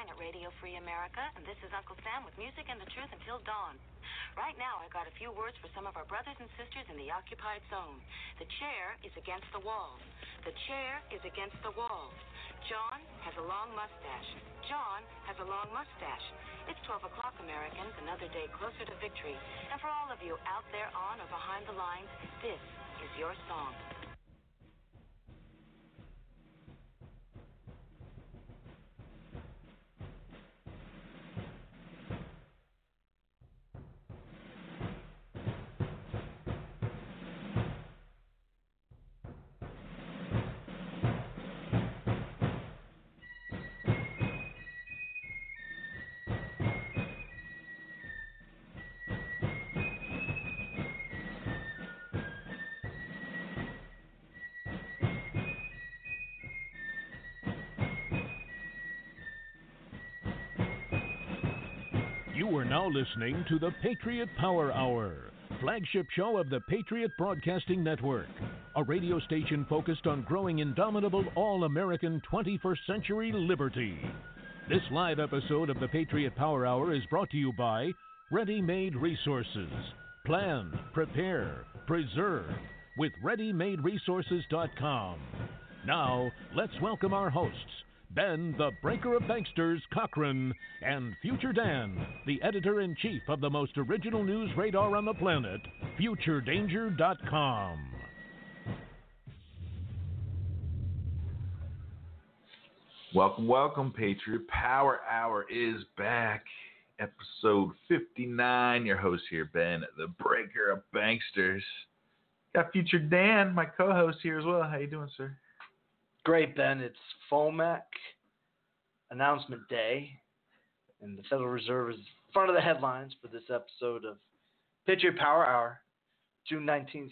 at Radio Free America, and this is Uncle Sam with music and the truth until dawn. Right now, I got a few words for some of our brothers and sisters in the occupied zone. The chair is against the walls. The chair is against the walls. John has a long mustache. John has a long mustache. It's 12 o'clock, Americans, another day closer to victory. And for all of you out there on or behind the lines, this is your song. You are now listening to the Patriot Power Hour, flagship show of the Patriot Broadcasting Network, a radio station focused on growing indomitable all-American 21st century liberty. This live episode of the Patriot Power Hour is brought to you by Ready-Made Resources. Plan, prepare, preserve with ReadyMadeResources.com. Now, let's welcome our hosts, Ben, the Breaker of Banksters, Cochran, and Future Dan, the editor-in-chief of the most original news radar on the planet, FutureDanger.com. Welcome, welcome. Patriot Power Hour is back. Episode 59. Your host here, Ben, the Breaker of Banksters. Got Future Dan, my co-host, here as well. How you doing, sir? Great, Ben. It's FOMAC announcement day, and the Federal Reserve is in front of the headlines for this episode of Patriot Power Hour, June 19th,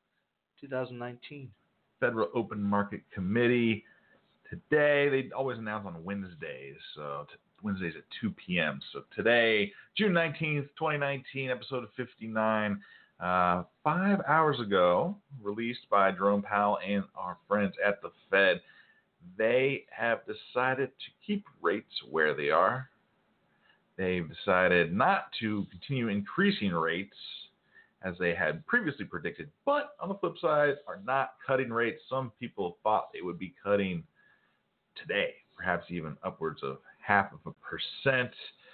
2019. Federal Open Market Committee. Today, they always announce on Wednesdays, so Wednesdays at 2 p.m. So today, June 19th, 2019, episode 59. 5 hours ago, released by Jerome Powell and our friends at the Fed, they have decided to keep rates where they are. They've decided not to continue increasing rates as they had previously predicted, but on the flip side, are not cutting rates. Some people thought they would be cutting today, perhaps even upwards of 0.5%.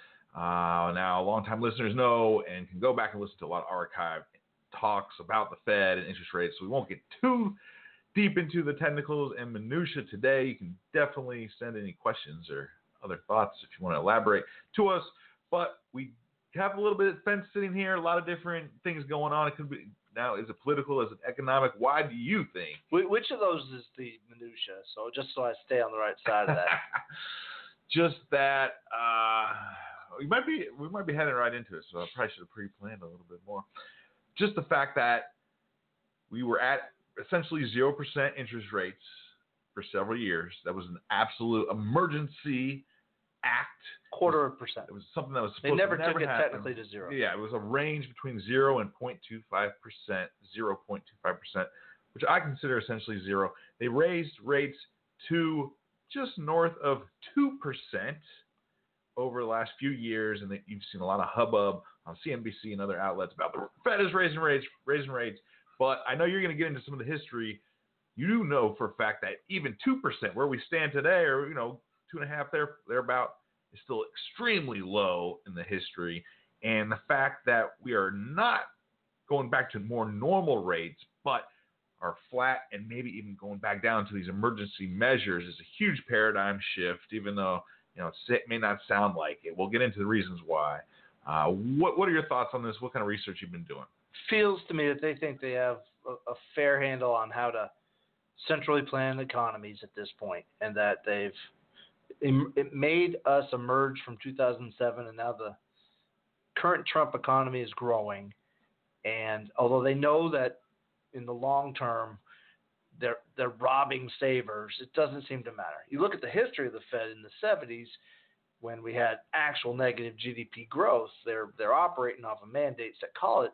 Now, longtime listeners know and can go back and listen to a lot of archived talks about the Fed and interest rates, so we won't get too deep into the technicals and minutia today. You can definitely send any questions or other thoughts if you want to elaborate to us, but we have a little bit of fence sitting here, a lot of different things going on. It could be now, is it political, is it economic? Why do you think? Which of those is the minutia? So just so I stay on the right side of that. Just that we might be heading right into it, so I probably should have pre-planned a little bit more. Just the fact that we were at essentially 0% interest rates for several years. That was an absolute emergency act. 0.25%. It was something that was they supposed never to never took it happen. technically to zero. Yeah, it was a range between 0 and 0.25%, 0.25%, which I consider essentially zero. They raised rates to just north of 2% over the last few years, and you've seen a lot of hubbub on CNBC and other outlets about the Fed is raising rates. But I know you're going to get into some of the history. You do know for a fact that even 2%, where we stand today, or 2.5% thereabout, is still extremely low in the history. And the fact that we are not going back to more normal rates, but are flat and maybe even going back down to these emergency measures is a huge paradigm shift, even though it may not sound like it. We'll get into the reasons why. What are your thoughts on this? What kind of research you've been doing? Feels to me that they think they have a fair handle on how to centrally plan economies at this point, and that it made us emerge from 2007, and now the current Trump economy is growing. And although they know that in the long term they're robbing savers, it doesn't seem to matter. You look at the history of the Fed in the 70s, when we had actual negative GDP growth, they're operating off of mandates that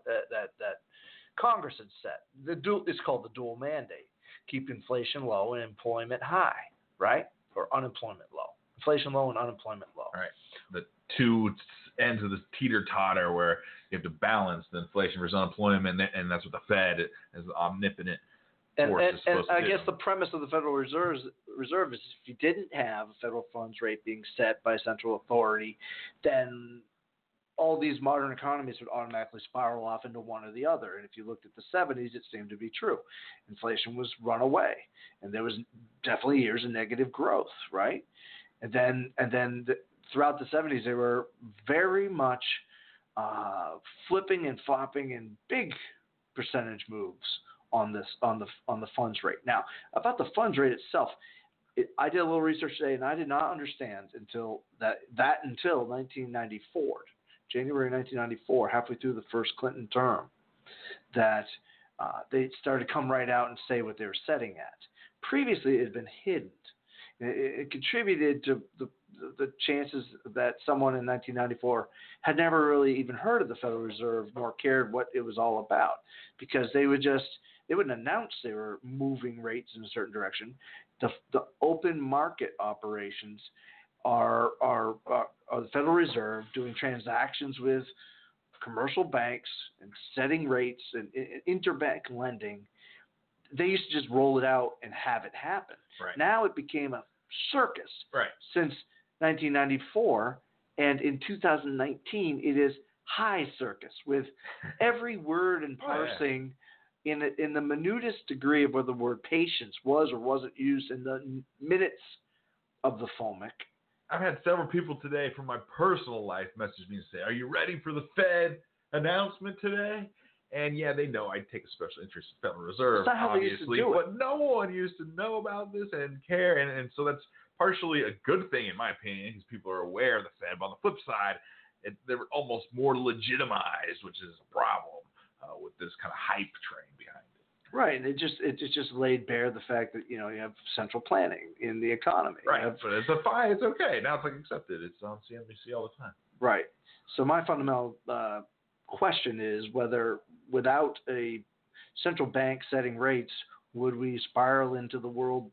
Congress had set. It's called the dual mandate: keep inflation low and employment high, right? Or unemployment low. Inflation low and unemployment low. Right. The two ends of the teeter-totter where you have to balance the inflation versus unemployment, and that's what the Fed, as the omnipotent force, is supposed to do. I guess the premise of the Federal Reserve is if you didn't have a federal funds rate being set by central authority, then all these modern economies would automatically spiral off into one or the other. And if you looked at the 70s, it seemed to be true. Inflation was runaway, and there was definitely years of negative growth, right? And then throughout the 70s, they were very much flipping and flopping in big percentage moves on the funds rate. Now, about the funds rate itself, I did a little research today, and I did not understand until 1994, January 1994, halfway through the first Clinton term, that they started to come right out and say what they were setting at. Previously, it had been hidden. It contributed to the chances that someone in 1994 had never really even heard of the Federal Reserve nor cared what it was all about, because they wouldn't announce they were moving rates in a certain direction. The open market operations are the Federal Reserve doing transactions with commercial banks and setting rates and interbank lending. They used to just roll it out and have it happen. Right. Now it became a circus. Right. Since 1994, and in 2019 it is high circus, with every word and parsing in the minutest degree of where the word patience was or wasn't used in the minutes of the FOMC. I've had several people today from my personal life message me and say, "Are you ready for the Fed announcement today?" And yeah, they know I take a special interest in the Federal Reserve, that's not how obviously, they used to do it. But no one used to know about this and care, and so that's partially a good thing in my opinion, because people are aware of the Fed. But on the flip side, they're almost more legitimized, which is a problem with this kind of hype train behind it. Right, and it just laid bare the fact that you have central planning in the economy. Right, but it's fine. It's okay. Now it's like accepted. It's on CNBC all the time. Right. So my fundamental question is whether without a central bank setting rates, would we spiral into the world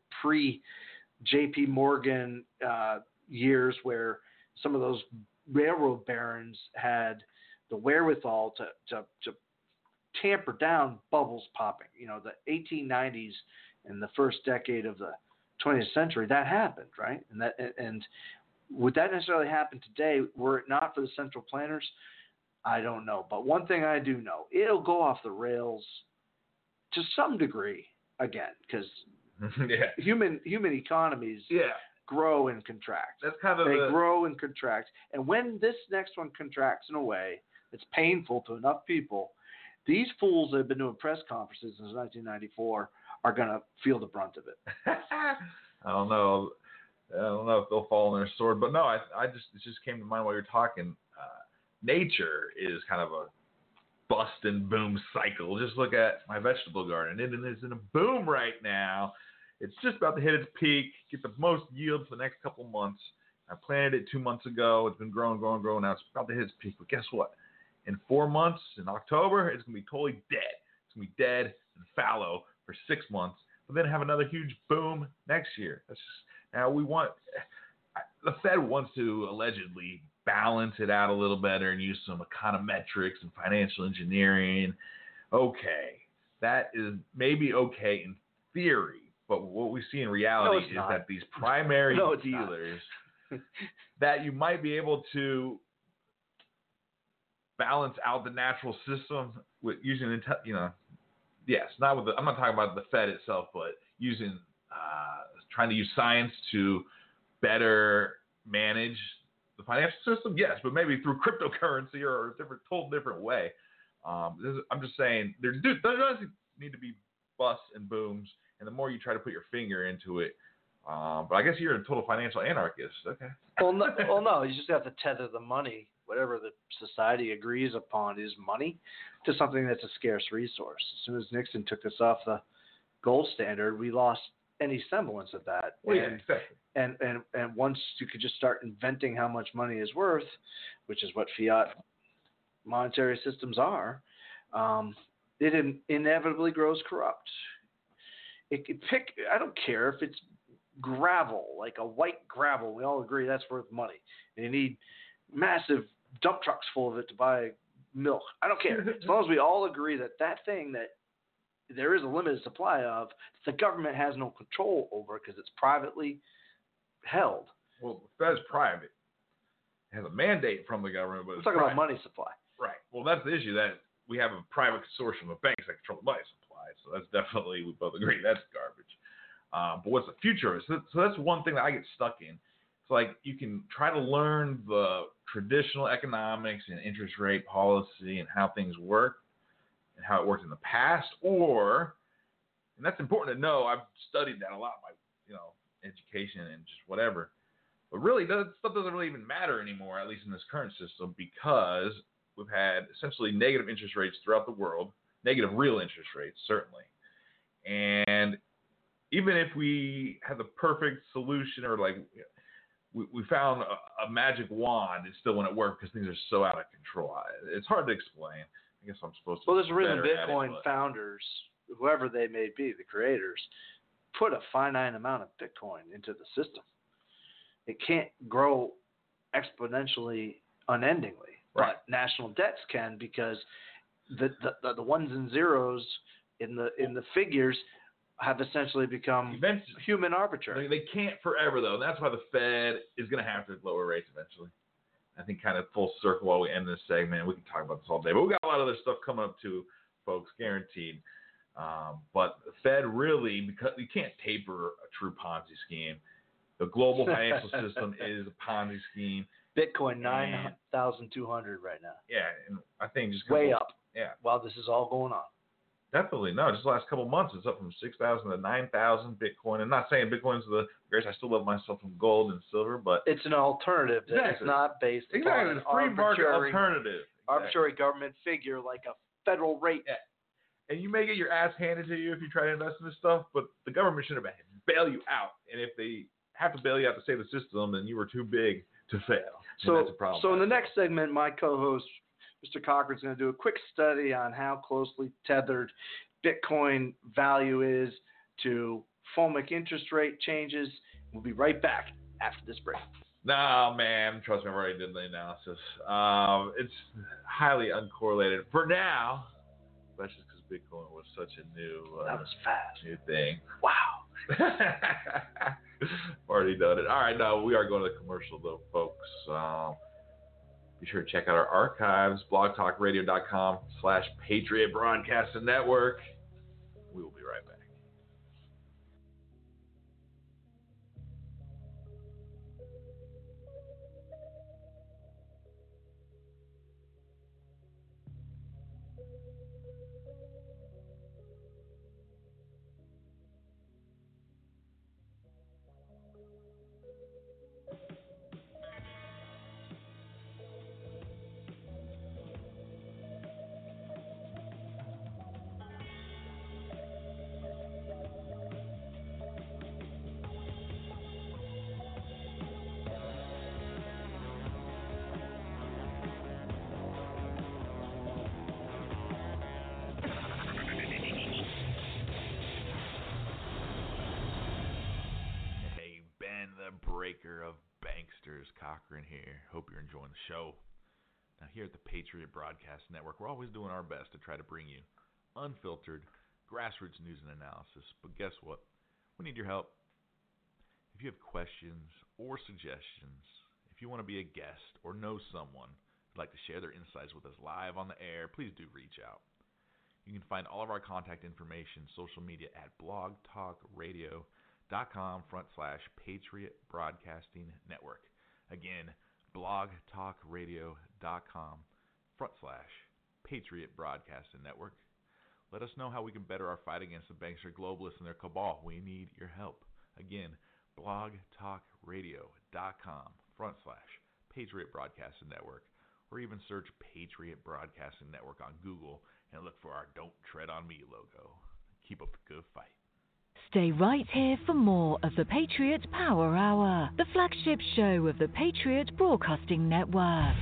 pre-J.P. Morgan years, where some of those railroad barons had the wherewithal to tamper down bubbles popping. The 1890s and the first decade of the 20th century, that happened, right? And would that necessarily happen today were it not for the central planners? I don't know. But one thing I do know, it'll go off the rails to some degree again, because human economies grow and contract. That's kind of they grow and contract. And when this next one contracts in a way that's painful to enough people, these fools that have been doing press conferences since 1994 are going to feel the brunt of it. I don't know if they'll fall on their sword, but no, it just came to mind while you're talking. Nature is kind of a bust and boom cycle. Just look at my vegetable garden. It is in a boom right now. It's just about to hit its peak, get the most yield for the next couple months. I planted it 2 months ago. It's been growing. Now it's about to hit its peak. But guess what? In 4 months, in October, it's going to be totally dead. It's going to be dead and fallow for 6 months, but then have another huge boom next year. Now the Fed wants to allegedly balance it out a little better and use some econometrics and financial engineering. Okay, that is maybe okay in theory, but what we see in reality is that these primary dealers that you might be able to balance out the natural system with using, yes, I'm not talking about the Fed itself, but using, trying to use science to better manage the financial system, yes, but maybe through cryptocurrency or a total different way. I'm just saying there does need to be busts and booms, and the more you try to put your finger into it, but I guess you're a total financial anarchist. Okay. Well, no, you just have to tether the money, whatever the society agrees upon is money, to something that's a scarce resource. As soon as Nixon took us off the gold standard, we lost any semblance of that. Well, yeah, exactly. And once you could just start inventing how much money is worth, which is what fiat monetary systems are, it inevitably grows corrupt. I don't care if it's gravel, like a white gravel. We all agree that's worth money. And you need massive dump trucks full of it to buy milk. I don't care. As long as we all agree that thing that there is a limited supply of, the government has no control over because it's privately held. Well, that's private. It has a mandate from the government, but we're talking about money supply. Right. Well, that's the issue, that we have a private consortium of banks that control the money supply. So that's definitely, we both agree, that's garbage. But what's the future of it? So that's one thing that I get stuck in. It's like you can try to learn the traditional economics and interest rate policy and how things work and how it worked in the past, or, and that's important to know, I've studied that a lot by, education and just whatever. But really, that stuff doesn't really even matter anymore, at least in this current system, because we've had essentially negative interest rates throughout the world, negative real interest rates, certainly. And even if we had the perfect solution, or like we found a magic wand, it still wouldn't work because things are so out of control. It's hard to explain. I guess I'm supposed to. Well, there's a reason Bitcoin founders, whoever they may be, the creators, put a finite amount of Bitcoin into the system. It can't grow exponentially unendingly, right. But national debts can, because the ones and zeros in the figures have essentially become human arbitrary. They can't forever, though. And that's why the Fed is going to have to lower rates eventually. I think kind of full circle while we end this segment. We can talk about this all day. But we got a lot of other stuff coming up too, folks, guaranteed. But the Fed really, because you can't taper a true Ponzi scheme. The global financial system is a Ponzi scheme. Bitcoin 9,200 right now. Yeah, and I think just way up. Yeah. While this is all going on. Definitely. No, just the last couple of months, it's up from 6,000 to 9,000 Bitcoin. I'm not saying Bitcoin's the greatest. I still love myself some gold and silver, but it's an alternative that is not based upon an a free market alternative. Arbitrary government figure like a federal rate. Yeah. And you may get your ass handed to you if you try to invest in this stuff, but the government shouldn't bail you out. And if they have to bail you out to save the system, then you were too big to fail. So that's a problem. So in the next segment, my co-host, Mr. Cochran, is going to do a quick study on how closely tethered Bitcoin value is to FOMC interest rate changes. We'll be right back after this break. No, man. Trust me, I've already did the analysis. It's highly uncorrelated for now. That's just because Bitcoin was such a new that was fast. New thing. Wow. Already done it. All right, no, we are going to the commercial, though, folks. Be sure to check out our archives, blogtalkradio.com/Patriot Broadcasting Network. We will be right back. Breaker of banksters, Cochran here. Hope you're enjoying the show. Now, here at the Patriot Broadcast Network, we're always doing our best to try to bring you unfiltered, grassroots news and analysis. But guess what? We need your help. If you have questions or suggestions, if you want to be a guest or know someone who'd like to share their insights with us live on the air, please do reach out. You can find all of our contact information, social media at blogtalkradio.com/Patriot Broadcasting Network. Again, blogtalkradio.com/Patriot Broadcasting Network. Let us know how we can better our fight against the bankster globalists and their cabal. We need your help. Again, blogtalkradio.com/Patriot Broadcasting Network, or even search Patriot Broadcasting Network on Google and look for our Don't Tread on Me logo. Keep up the good fight. Stay right here for more of the Patriot Power Hour, the flagship show of the Patriot Broadcasting Network.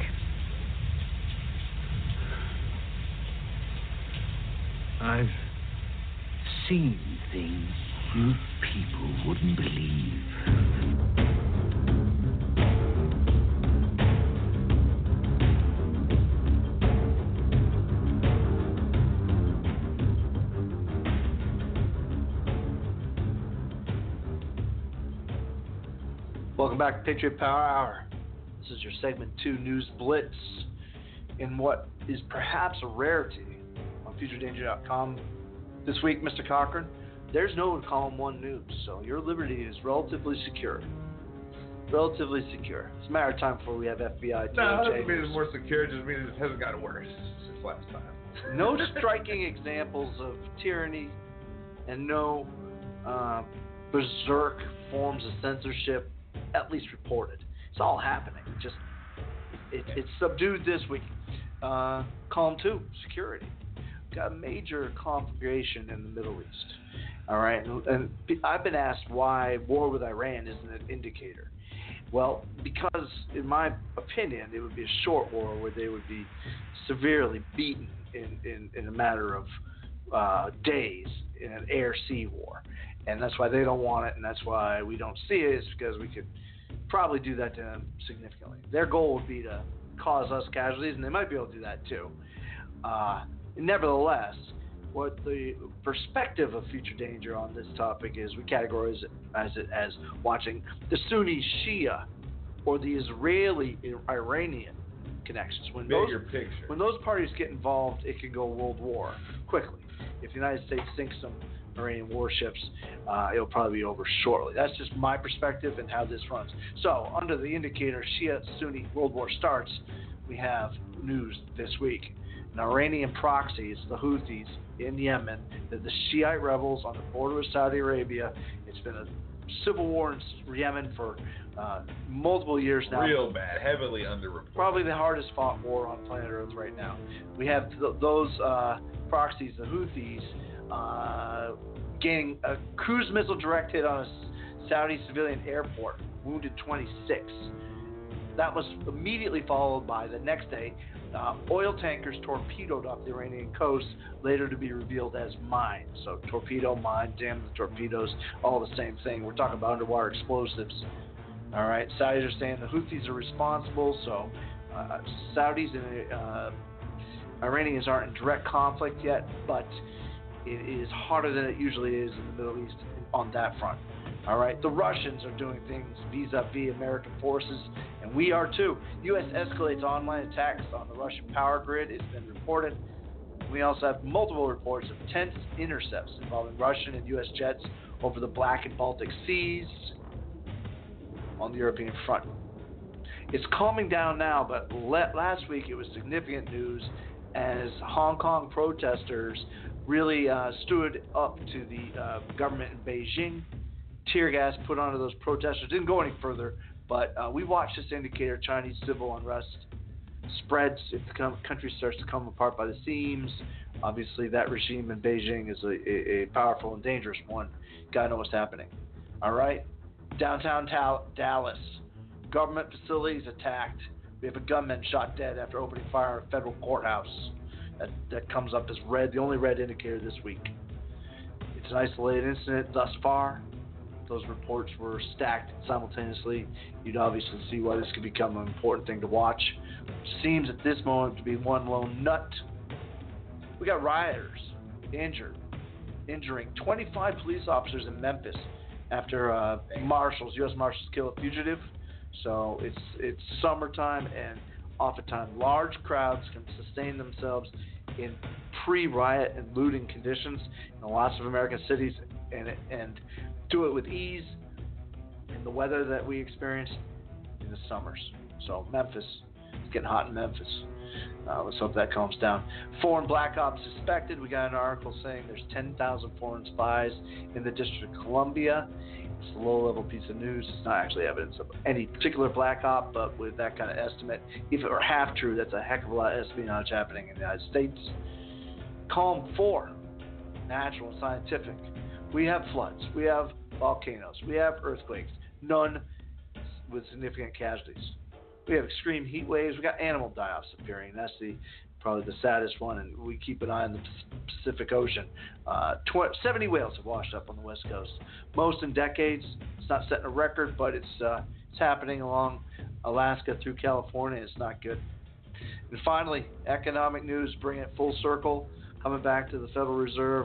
I've seen things. You people wouldn't believe. Welcome back to Patriot Power Hour. This is your segment 2 News Blitz in what is perhaps a rarity on FutureDanger.com. This week, Mr. Cochran, there's no column 1 news, so your liberty is relatively secure. Relatively secure. It's a matter of time before we have FBI. No, it doesn't mean it's more secure. It just means it hasn't gotten worse since last time. No striking examples of tyranny and no berserk forms of censorship, at least reported. It's all happening. It's subdued this week. Column 2, security. Got a major conflagration in the Middle East. All right, and I've been asked why war with Iran isn't an indicator. Well, because in my opinion, it would be a short war where they would be severely beaten in a matter of days in an air-sea war. And that's why they don't want it, and that's why we don't see it, is because we could probably do that to them significantly. Their goal would be to cause us casualties, and they might be able to do that too. Nevertheless, what the perspective of Future Danger on this topic is, we categorize it as watching the Sunni Shia or the Israeli-Iranian connections. When those parties get involved, it can go world war quickly. If the United States sinks some Iranian warships, it'll probably be over shortly. That's just my perspective and how this runs. So, under the indicator Shia-Sunni World War starts, we have news this week. An Iranian proxy, it's the Houthis in Yemen. They're the Shiite rebels on the border of Saudi Arabia. It's been a civil war in Yemen for multiple years now. Real bad, heavily underreported. Probably the hardest fought war on planet Earth right now. We have those proxies, the Houthis, gaining a cruise missile direct hit on a Saudi civilian airport, wounded 26. That was immediately followed by, the next day, oil tankers torpedoed off the Iranian coast, later to be revealed as mines. So torpedo, mine, damn the torpedoes, all the same thing. We're talking about underwater explosives. All right, Saudis are saying the Houthis are responsible, so Saudis and Iranians aren't in direct conflict yet, but it is harder than it usually is in the Middle East on that front. All right, the Russians are doing things vis-a-vis American forces, and we are too. U.S. escalates online attacks on the Russian power grid. It's been reported. We also have multiple reports of tense intercepts involving Russian and U.S. jets over the Black and Baltic Seas on the European front. It's calming down now, but last week it was significant news as Hong Kong protesters really stood up to the government in Beijing. Tear gas put onto those protesters. Didn't go any further, but we watched this indicator. Chinese civil unrest spreads if the country starts to come apart by the seams. Obviously, that regime in Beijing is a powerful and dangerous one. Gotta know what's happening. All right? Downtown Dallas. Government facilities attacked. We have a gunman shot dead after opening fire at a federal courthouse. That comes up as red, the only red indicator this week. It's an isolated incident thus far. Those reports were stacked simultaneously. You'd obviously see why this could become an important thing to watch. Which seems at this moment to be one lone nut. We got rioters injuring 25 police officers in Memphis after U.S. Marshals kill a fugitive. So it's summertime, and oftentimes large crowds can sustain themselves in pre-riot and looting conditions in lots of American cities, and do it with ease in the weather that we experience in the summers. So Memphis, it's getting hot in Memphis. Let's hope that calms down. Foreign black ops suspected. We got an article saying there's 10,000 foreign spies in the District of Columbia. It's a low-level piece of news. It's not actually evidence of any particular black op, but with that kind of estimate, if it were half true, that's a heck of a lot of espionage happening in the United States. Column 4, natural and scientific. We have floods. We have volcanoes. We have earthquakes. None with significant casualties. We have extreme heat waves. We got animal die-offs appearing. That's the probably the saddest one, and we keep an eye on the Pacific Ocean. 70 whales have washed up on the West Coast, most in decades. It's not setting a record, but it's happening along Alaska through California. It's not good. And finally, economic news, bring it full circle, coming back to the Federal Reserve,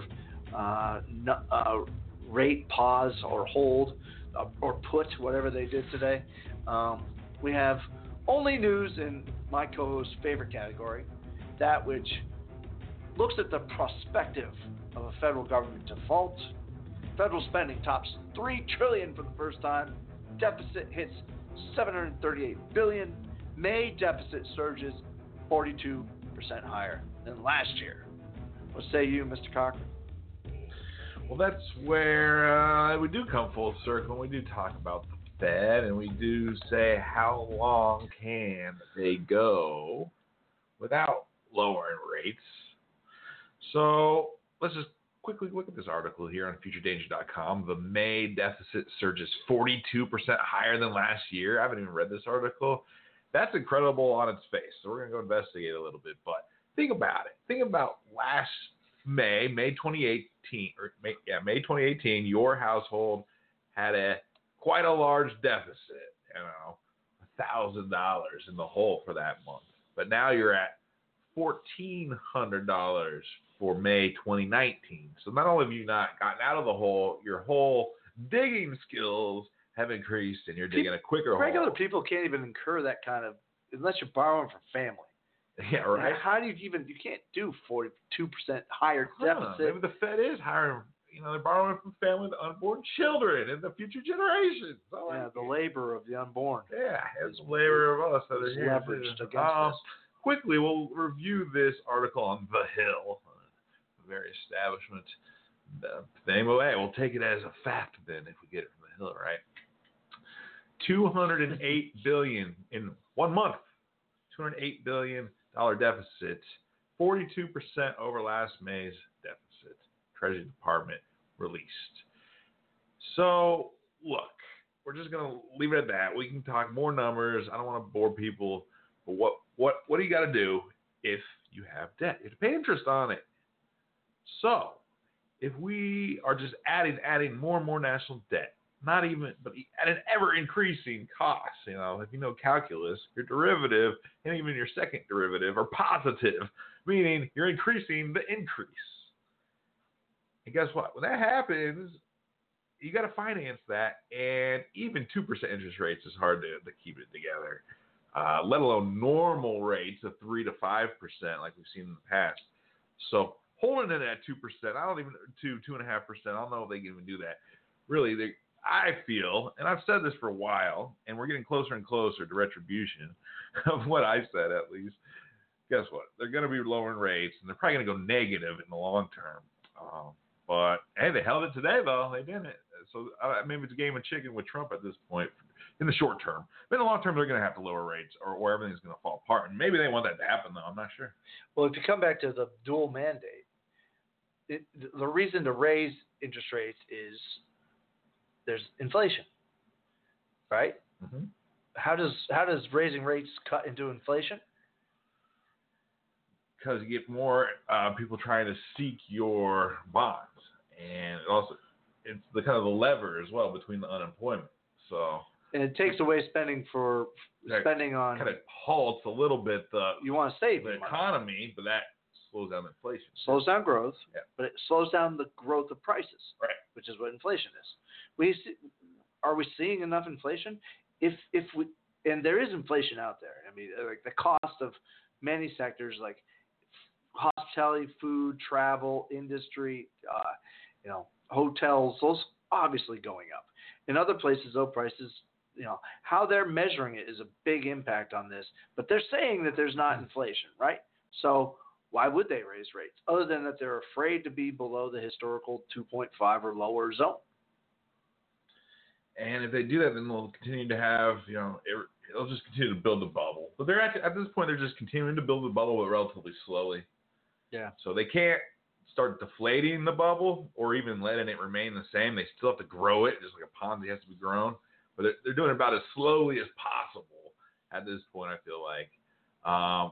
rate pause or hold or put, whatever they did today. We have only news in my co-host's favorite category, that which looks at the prospective of a federal government default. Federal spending tops $3 trillion for the first time. Deficit hits $738 billion. May deficit surges 42% higher than last year. What say you, Mr. Cochran? Well, that's where we do come full circle, and we do talk about the Fed, and we do say how long can they go without lowering rates. So let's just quickly look at this article here on FutureDanger.com. The May deficit surges 42% higher than last year. I haven't even read this article. That's incredible on its face. So we're going to go investigate a little bit. But think about it. Think about last May 2018, May 2018, your household had quite a large deficit, $1,000 in the hole for that month. But now you're at $1,400 for May 2019. So not only have you not gotten out of the hole, your whole digging skills have increased, and you're digging a quicker hole. Regular people can't even incur that kind of, unless you're borrowing from family. Yeah, right. How do you can't do 42% higher deficit. Maybe the Fed is hiring, they're borrowing from family with unborn children and the future generations. The labor of the unborn. Yeah, it's the labor of us that are here. Leveraged against us. Quickly, we'll review this article on The Hill, a very establishment thing. Well, hey, we'll take it as a fact then if we get it from The Hill, right? $208 billion in 1 month. $208 billion deficit, 42% over last May's deficit. Treasury Department released. So, look, we're just going to leave it at that. We can talk more numbers. I don't want to bore people. But what do you got to do if you have debt? You have to pay interest on it. So, if we are just adding more and more national debt, but at an ever-increasing cost. If you know calculus, your derivative and even your second derivative are positive, meaning you're increasing the increase. And guess what? When that happens, you got to finance that, and even 2% interest rates is hard to keep it together, let alone normal rates of 3 to 5% like we've seen in the past. So holding it at 2%, to 2.5%, I don't know if they can even do that. Really, I feel, and I've said this for a while, and we're getting closer and closer to retribution of what I said at least. Guess what? They're going to be lowering rates, and they're probably going to go negative in the long term. But, hey, they held it today, though. They didn't. So maybe it's a game of chicken with Trump at this point in the short term. But in the long term, they're going to have to lower rates or everything's going to fall apart. And maybe they want that to happen, though. I'm not sure. Well, if you come back to the dual mandate, the reason to raise interest rates is there's inflation, right? Mm-hmm. How does raising rates cut into inflation? Because you get more people trying to seek your bonds, and it's the kind of the lever as well between the unemployment. So and it takes away spending on kind of halts a little bit you want to save the economy, but that slows down inflation. Slows down growth, but it slows down the growth of prices, right? Which is what inflation is. Are we seeing enough inflation? And there is inflation out there. I mean, like the cost of many sectors like hospitality, food, travel, industry, hotels, those obviously going up. In other places, though, prices, how they're measuring it is a big impact on this. But they're saying that there's not inflation, right? So why would they raise rates other than that they're afraid to be below the historical 2.5 or lower zone? And if they do that, then they'll continue to have, it'll just continue to build the bubble. But they're at this point, they're just continuing to build the bubble, but relatively slowly. Yeah. So they can't start deflating the bubble or even letting it remain the same. They still have to grow it, just like a Ponzi has to be grown. But they're doing it about as slowly as possible at this point, I feel like.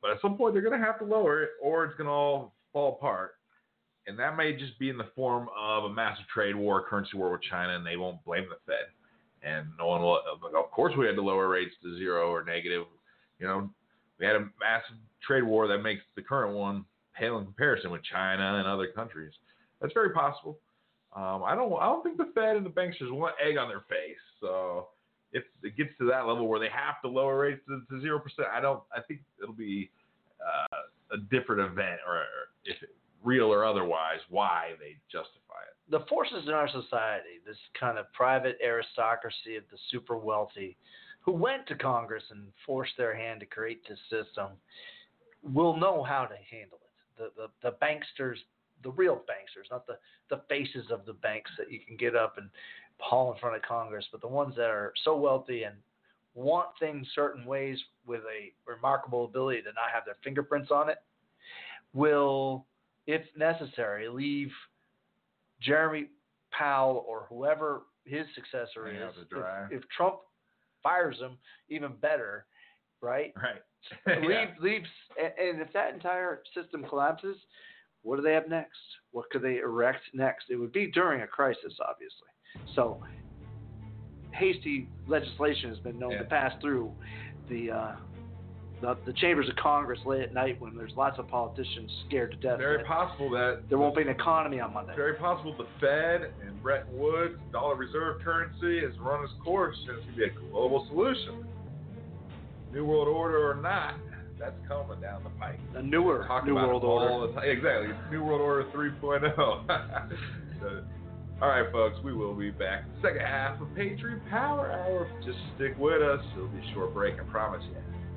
But at some point, they're going to have to lower it, or it's going to all fall apart. And that may just be in the form of a massive trade war, currency war with China, and they won't blame the Fed. And no one will. Of course, we had to lower rates to zero or negative. You know, we had a massive trade war that makes the current one pale in comparison with China and other countries. That's very possible. I don't think the Fed and the banksters want egg on their face. So if it gets to that level where they have to lower rates to 0%, I think it'll be a different event, or if real or otherwise, why they justify it. The forces in our society, this kind of private aristocracy of the super wealthy who went to Congress and forced their hand to create this system, will know how to handle it. The banksters, the real banksters, not the faces of the banks that you can get up and haul in front of Congress, but the ones that are so wealthy and want things certain ways with a remarkable ability to not have their fingerprints on it, will, if necessary, leave Jeremy Powell or whoever his successor is. If Trump fires him, even better, right? Right. Leaves, and if that entire system collapses, what do they have next? What could they erect next? It would be during a crisis, obviously. So hasty legislation has been known to pass through the chambers of Congress late at night when there's lots of politicians scared to death. Very possible that there won't be an economy on Monday. Very possible the Fed and Bretton Woods, dollar reserve currency, has run its course, and it's going to be a global solution. New World Order or not, that's coming down the pike. A newer New World Order. Exactly. New World Order 3.0. So, all right, folks, we will be back in the second half of Patriot Power Hour. Just stick with us. It'll be a short break, I promise you.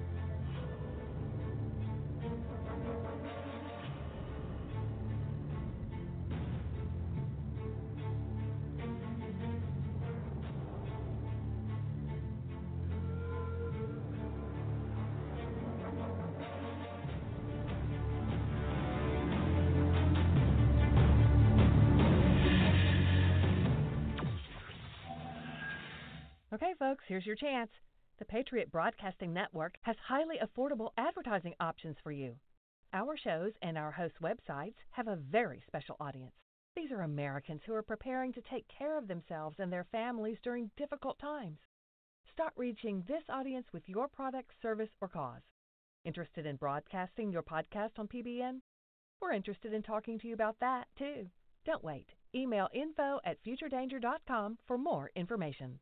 Okay, folks, here's your chance. The Patriot Broadcasting Network has highly affordable advertising options for you. Our shows and our hosts' websites have a very special audience. These are Americans who are preparing to take care of themselves and their families during difficult times. Start reaching this audience with your product, service, or cause. Interested in broadcasting your podcast on PBN? We're interested in talking to you about that, too. Don't wait. Email info@futuredanger.com for more information.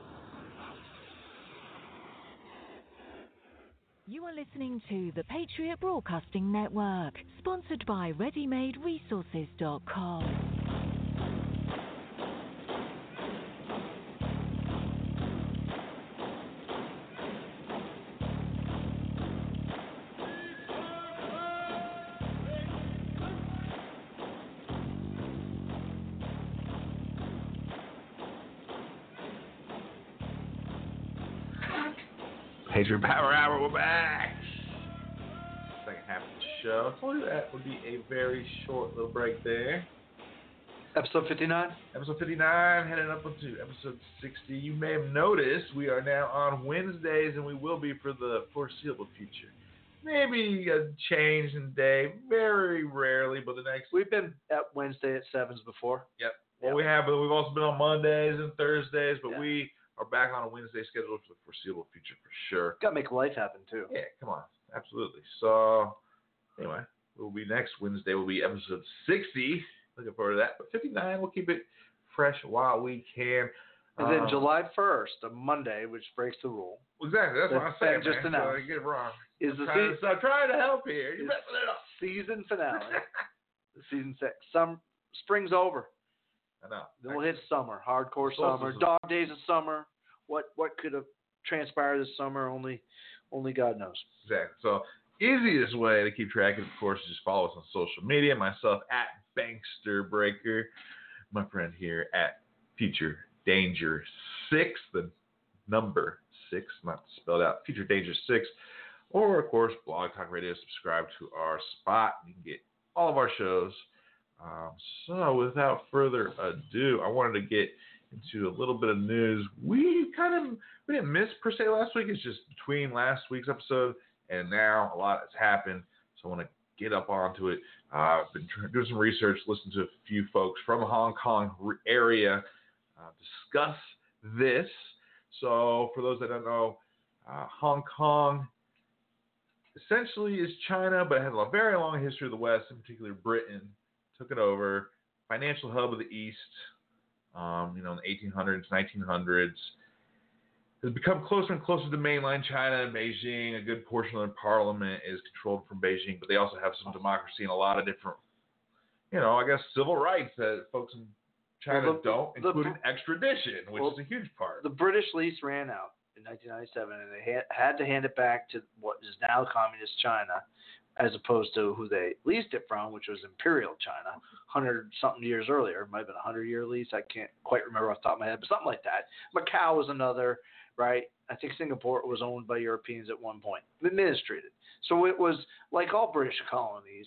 You are listening to the Patriot Broadcasting Network, sponsored by ReadyMadeResources.com. Patriot Power Hour, we're back. Second half of the show. I told you that would be a very short little break there. Episode 59? Episode 59, heading up into episode 60. You may have noticed we are now on Wednesdays, and we will be for the foreseeable future. Maybe a change in day, very rarely, but the next... We've been at Wednesday at 7s before. Yep. Well, we have, but we've also been on Mondays and Thursdays, but we are back on a Wednesday schedule for the foreseeable future for sure. Got to make life happen, too. Yeah, come on. Absolutely. So, anyway, we'll be next Wednesday. Will be episode 60. Looking forward to that. But 59, we'll keep it fresh while we can. And then July 1st, a Monday, which breaks the rule. Exactly. That's what I'm saying, just man. So I get it wrong. Is I'm trying to help here. You're messing it up. Season finale. Season 6. Spring's over. I know. Then we'll hit summer. Hardcore summer. Dog days of summer. What could have transpired this summer? Only God knows. Exactly. So easiest way to keep track of course, is just follow us on social media. Myself at Bankster Breaker. My friend here at Future Danger 6. The number 6, not spelled out. Future Danger 6. Or, of course, Blog Talk Radio. Subscribe to our spot. You can get all of our shows. So, without further ado, I wanted to get into a little bit of news. We didn't miss per se last week. It's just between last week's episode and now a lot has happened. So I want to get up onto it. I've been doing some research, listened to a few folks from the Hong Kong area discuss this. So for those that don't know, Hong Kong essentially is China, but it has a very long history of the West, in particular Britain took it over. Financial hub of the East, in the 1800s, 1900s. Has become closer and closer to mainland China and Beijing. A good portion of their parliament is controlled from Beijing, but they also have some democracy and a lot of different, civil rights that folks in China don't, including extradition, which is a huge part. The British lease ran out in 1997, and they had to hand it back to what is now Communist China, as opposed to who they leased it from, which was Imperial China, 100-something years earlier. It might have been a 100-year lease. I can't quite remember off the top of my head, but something like that. Macau was another, right? I think Singapore was owned by Europeans at one point, administrated. So it was like all British colonies,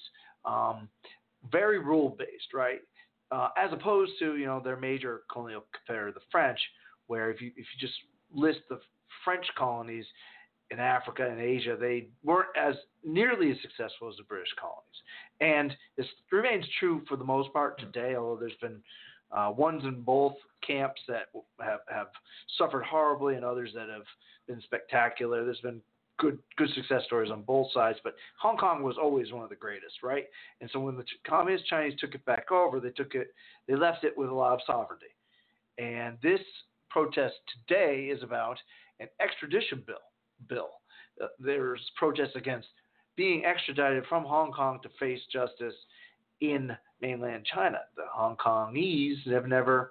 very rule-based, right? As opposed to, their major colonial competitor, the French, where if you just list the French colonies in Africa and Asia, they weren't as nearly as successful as the British colonies. And this remains true for the most part today, although there's been ones in both camps that have suffered horribly and others that have been spectacular. There's been good success stories on both sides, but Hong Kong was always one of the greatest, right? And so when the Communist Chinese took it back over, they left it with a lot of sovereignty. And this protest today is about an extradition bill. There's protests against being extradited from Hong Kong to face justice in mainland China. The Hong Kongese have never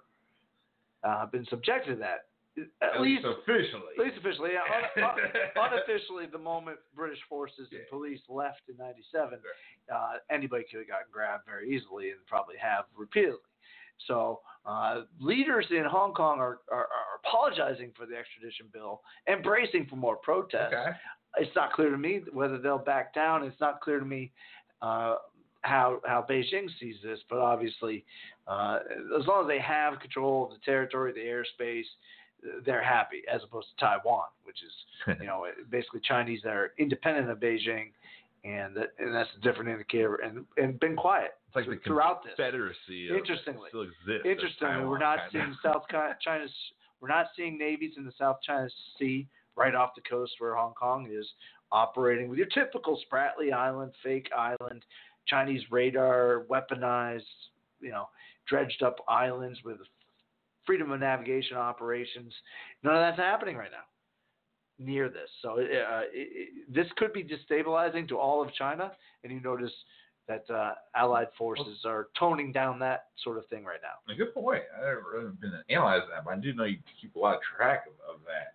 been subjected to that. At least officially. Yeah. Unofficially, the moment British forces and police left in 97, anybody could have gotten grabbed very easily and probably have repeatedly. So leaders in Hong Kong are apologizing for the extradition bill and bracing for more protests. Okay. It's not clear to me whether they'll back down. It's not clear to me how Beijing sees this, but obviously, as long as they have control of the territory, the airspace, they're happy, as opposed to Taiwan, which is basically Chinese that are independent of Beijing, and that's a different indicator, and been quiet. It's like throughout the Confederacy this. Still exists. Interestingly, we're not seeing we're not seeing navies in the South China Sea right off the coast where Hong Kong is operating with your typical Spratly Island, fake island, Chinese radar, weaponized, dredged up islands with freedom of navigation operations. None of that's happening right now near this. So this could be destabilizing to all of China, and you notice that Allied forces are toning down that sort of thing right now. A good point. I haven't really been analyzing that, but I do know you keep a lot of track of that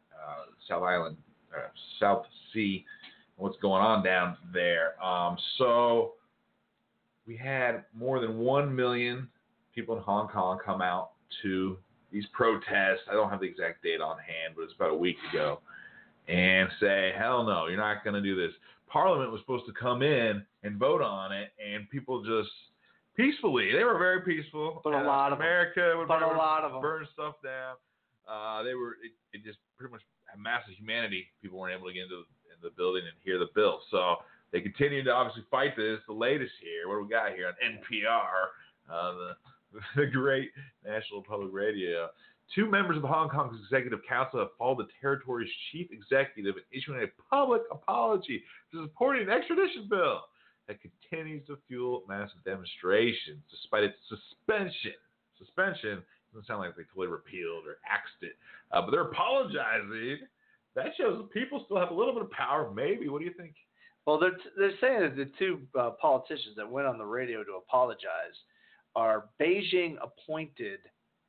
South Sea, what's going on down there. So we had more than 1 million people in Hong Kong come out to these protests. I don't have the exact date on hand, but it's about a week ago, and say, hell no, you're not going to do this. Parliament was supposed to come in and vote on it, and people just peacefully, they were very peaceful. But a lot of America would them burn stuff down. It just pretty much had massive humanity. People weren't able to get into the building and hear the bill. So they continued to obviously fight this. The latest here, what do we got here on NPR, the great National Public Radio. 2 members of Hong Kong's Executive Council have followed the territory's chief executive in issuing a public apology for supporting an extradition bill that continues to fuel massive demonstrations despite its suspension. Suspension doesn't sound like they totally repealed or axed it, but they're apologizing. That shows that people still have a little bit of power, maybe. What do you think? Well, they're saying that the 2 politicians that went on the radio to apologize are Beijing-appointed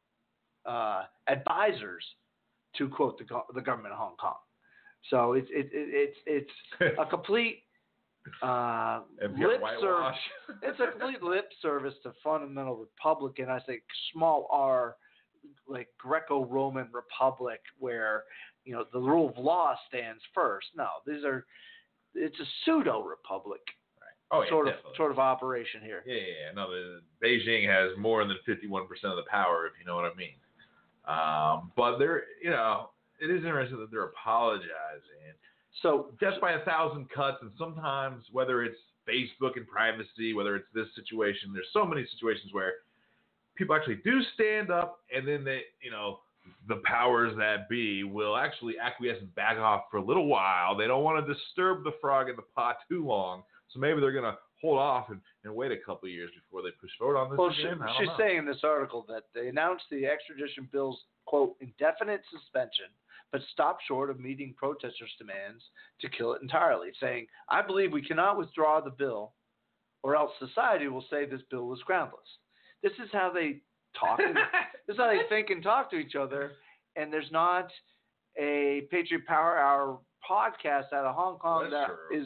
advisors to, quote, the government of Hong Kong. So it's a complete lip service. It's a complete lip service to fundamental Republican, I say small r, like Greco-Roman Republic, where the rule of law stands first. No, it's a pseudo republic. Oh, yeah, sort of operation here. Yeah. No, Beijing has more than 51% of the power, if you know what I mean. But it is interesting that they're apologizing. So death by 1,000 cuts, and sometimes whether it's Facebook and privacy, whether it's this situation, there's so many situations where people actually do stand up, and then they, the powers that be will actually acquiesce and back off for a little while. They don't want to disturb the frog in the pot too long, so maybe they're going to hold off and wait a couple of years before they push forward on this again. She's saying in this article that they announced the extradition bill's, quote, indefinite suspension, but stopped short of meeting protesters' demands to kill it entirely, saying, I believe we cannot withdraw the bill, or else society will say this bill was groundless. This is how they talk. This is how they think and talk to each other, and there's not a Patriot Power Hour podcast out of Hong Kong that is,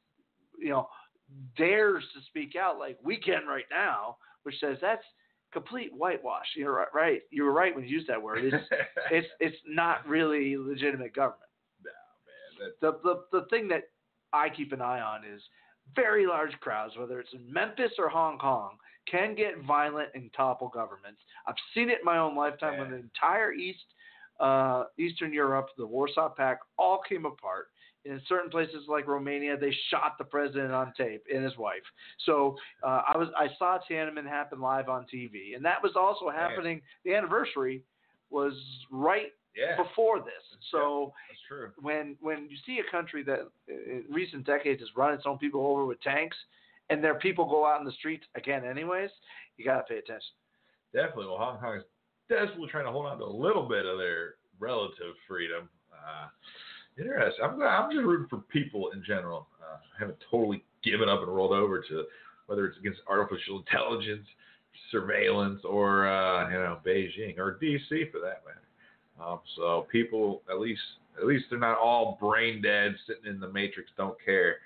dares to speak out like we can right now, which says that's complete whitewash. You're right. You were right when you used that word. It's not really legitimate government. No, man. The thing that I keep an eye on is very large crowds, whether it's in Memphis or Hong Kong, can get violent and topple governments. I've seen it in my own lifetime when the entire Eastern Europe, the Warsaw Pact, all came apart. In certain places like Romania, they shot the president on tape and his wife. So I saw Tiananmen happen live on TV, and that was also happening. The anniversary was right before this. So that's true. When you see a country that in recent decades has run its own people over with tanks, and their people go out in the streets again anyways, you got to pay attention. Definitely. Well, Hong Kong is desperately trying to hold on to a little bit of their relative freedom. Interesting. I'm just rooting for people in general. I haven't totally given up and rolled over to whether it's against artificial intelligence, surveillance, or Beijing or DC for that matter. So people, at least they're not all brain dead, sitting in the matrix, don't care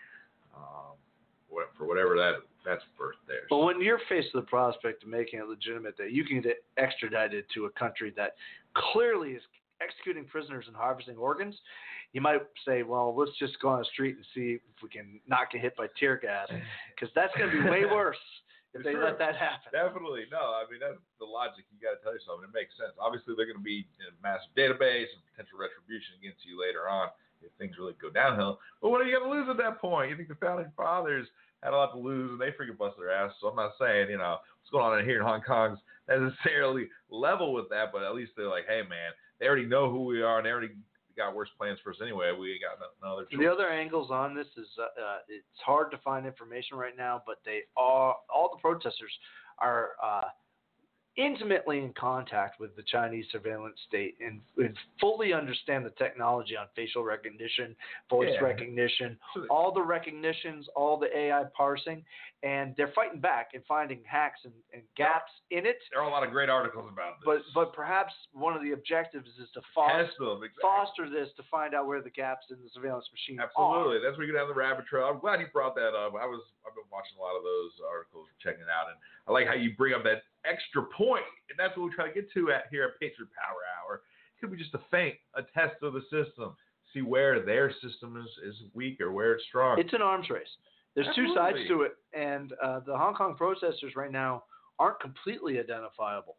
for whatever that's worth there. But when you're faced with the prospect of making it legitimate that you can get extradited to a country that clearly is executing prisoners and harvesting organs, you might say, well, let's just go on the street and see if we can not get hit by tear gas, because that's going to be way worse if they let that happen. Definitely. No, I mean, that's the logic. You got to tell yourself, and it makes sense. Obviously, they're going to be in a massive database and potential retribution against you later on if things really go downhill. But what are you going to lose at that point? You think the Founding Fathers had a lot to lose, and they freaking bust their ass. So I'm not saying, what's going on in here in Hong Kong's necessarily level with that, but at least they're like, hey, man, they already know who we are, and they already got worse plans for us anyway. We got no other choice. The other angles on this is it's hard to find information right now, but all the protesters are intimately in contact with the Chinese surveillance state and fully understand the technology on facial recognition, voice recognition, all the recognitions, all the AI parsing, and they're fighting back and finding hacks and gaps in it. There are a lot of great articles about this. But perhaps one of the objectives is to foster this to find out where the gaps in the surveillance machine are. Absolutely. That's where you go down the rabbit trail. I'm glad you brought that up. I've been watching a lot of those articles, checking it out, and I like how you bring up that extra point, and that's what we try to get to here at Patriot Power Hour. It could be just a test of the system, see where their system is weak or where it's strong. It's an arms race. There's two sides to it, and the Hong Kong protesters right now aren't completely identifiable.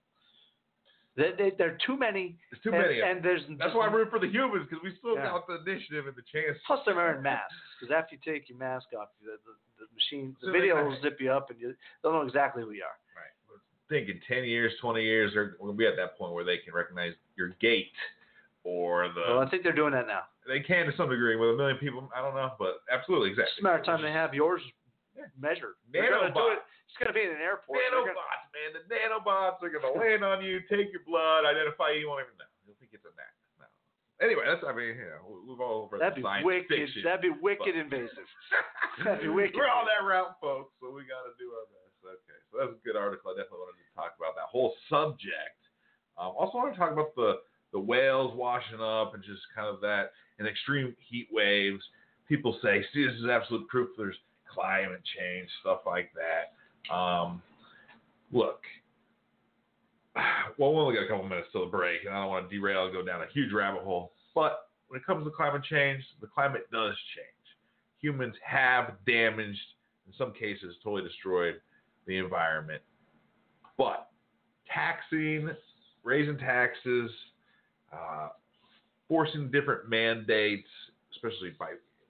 There are too many. There's too many. And that's why I'm rooting for the humans, because we still got the initiative and the chance. Plus, they're wearing masks, because after you take your mask off, the machine, the video will zip you up, and they'll know exactly who you are. Right. Think in 10 years, 20 years, we're going to be at that point where they can recognize your gait or the. Well, I think they're doing that now. They can to some degree. With 1 million people, I don't know, but absolutely, exactly. It's a matter of time they have yours measured. Nanobots. It's going to be in an airport. Nanobots, man. The nanobots are going to land on you, take your blood, identify you. You won't even know. You'll think it's a gnat. No. Anyway, we've all read the science fiction. That'd be wicked invasive. That'd be wicked. We're on that route, folks, so we got to do our best. Okay, so that's a good article. I definitely wanted to talk about that whole subject. Also want to talk about the whales washing up and just kind of that and extreme heat waves. People say, see, this is absolute proof there's climate change, stuff like that. Look, we only got a couple minutes till the break, and I don't want to derail and go down a huge rabbit hole. But when it comes to climate change, the climate does change. Humans have damaged, in some cases, totally destroyed the environment. But raising taxes, forcing different mandates, especially by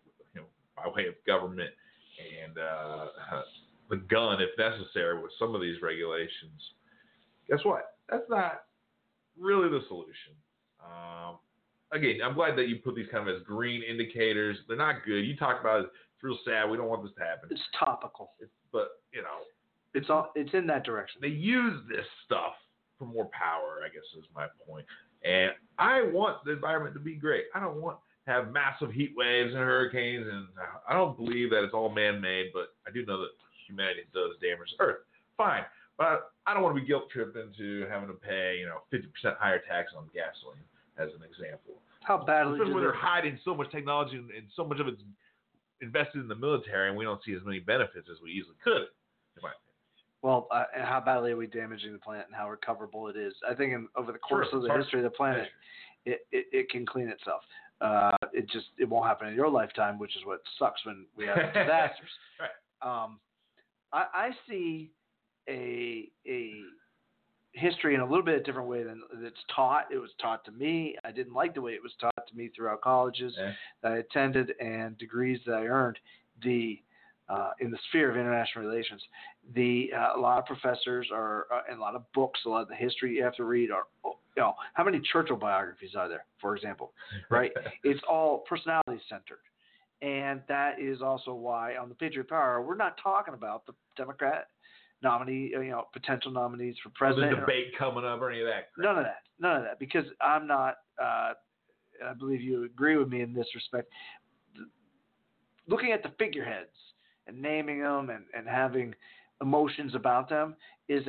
by way of government and the gun, if necessary, with some of these regulations. Guess what? That's not really the solution. Again, I'm glad that you put these kind of as green indicators. They're not good. You talk about it. It's real sad. We don't want this to happen. It's topical. But, you know. It's in that direction. They use this stuff for more power, I guess is my point. And I want the environment to be great. I don't want to have massive heat waves and hurricanes. And I don't believe that it's all man-made, but I do know that humanity does damage the Earth. Fine. But I don't want to be guilt-tripped into having to pay, 50% higher tax on gasoline, as an example. How badly especially when they're hiding so much technology and so much of it's invested in the military, and we don't see as many benefits as we easily could, in my opinion. Well, and how badly are we damaging the planet and how recoverable it is? I think over the course of the history of the planet, it can clean itself. It won't happen in your lifetime, which is what sucks when we have disasters. Right. I see a history in a little bit of a different way than it's taught. It was taught to me. I didn't like the way it was taught to me throughout colleges that I attended and degrees that I earned. In the sphere of international relations, a lot of professors and a lot of books, a lot of the history you have to read are, how many Churchill biographies are there, for example, right? It's all personality centered. And that is also why on the Patriot Power, we're not talking about the Democrat nominee, potential nominees for president. There's a debate coming up or any of that crap. None of that, because I'm not, I believe you agree with me in this respect, looking at the figureheads and naming them and having emotions about them is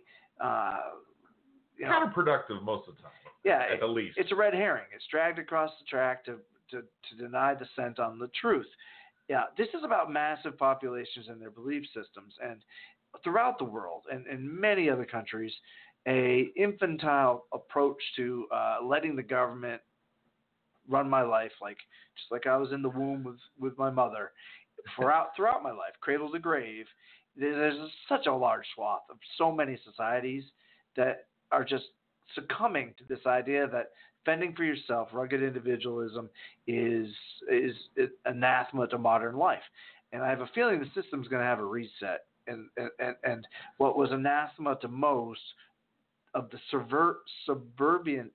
counterproductive most of the time. Yeah, at the least. It's a red herring. It's dragged across the track to deny descent on the truth. Yeah, this is about massive populations and their belief systems, and throughout the world and in many other countries, a infantile approach to letting the government run my life, just like I was in the womb with my mother. Throughout my life, cradle to grave, there's such a large swath of so many societies that are just succumbing to this idea that fending for yourself, rugged individualism, is anathema to modern life. And I have a feeling the system's going to have a reset. And what was anathema to most of the subservient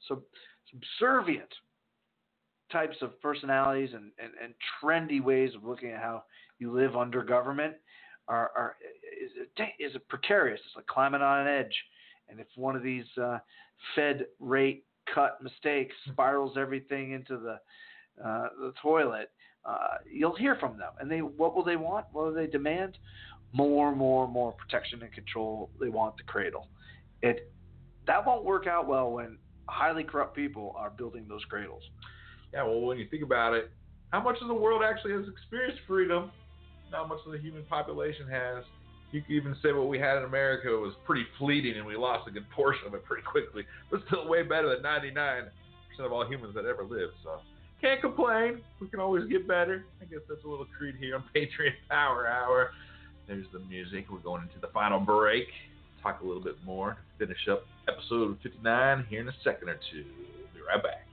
types of personalities and trendy ways of looking at how you live under government is precarious. It's like climbing on an edge. And if one of these Fed rate cut mistakes spirals everything into the toilet, you'll hear from them. And what will they want? What will they demand? More protection and control. They want the cradle. That won't work out well when highly corrupt people are building those cradles. Yeah, well, when you think about it, how much of the world actually has experienced freedom? Not much of the human population has. You could even say what we had in America was pretty fleeting, and we lost a good portion of it pretty quickly. But still way better than 99% of all humans that ever lived. So can't complain. We can always get better. I guess that's a little creed here on Patriot Power Hour. There's the music. We're going into the final break. Talk a little bit more. Finish up episode 59 here in a second or two. We'll be right back.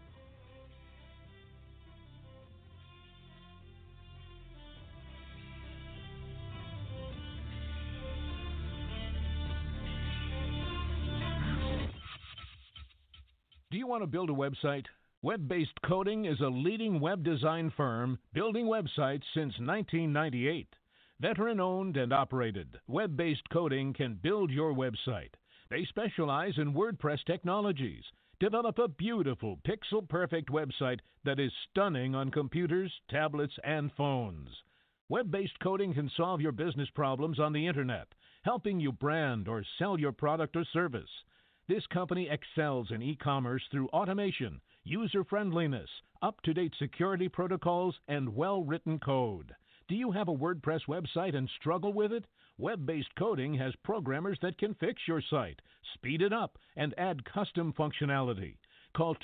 Do you want to build a website? Web-Based Coding is a leading web design firm building websites since 1998. Veteran-owned and operated, Web-Based Coding can build your website. They specialize in WordPress technologies. Develop a beautiful, pixel-perfect website that is stunning on computers, tablets, and phones. Web-Based Coding can solve your business problems on the Internet, helping you brand or sell your product or service. This company excels in e-commerce through automation, user-friendliness, up-to-date security protocols, and well-written code. Do you have a WordPress website and struggle with it? Web-Based Coding has programmers that can fix your site, speed it up, and add custom functionality. Call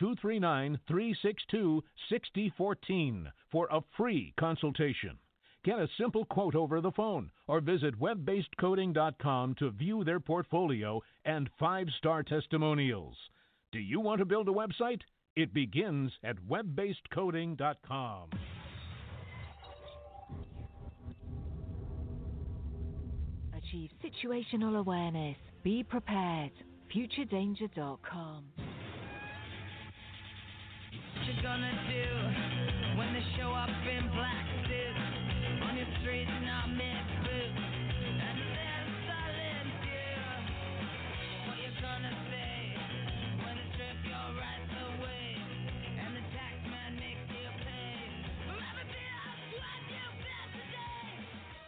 239-362-6014 for a free consultation. Get a simple quote over the phone or visit webbasedcoding.com to view their portfolio and 5-star testimonials. Do you want to build a website? It begins at webbasedcoding.com. achieve situational awareness. Be prepared. FutureDanger.com. What you gonna do when they show up in black suits on your streets and not mixed boots and then silence you? What you gonna say when they strip your rights away and the tax man makes you pay for everything else what you've done today?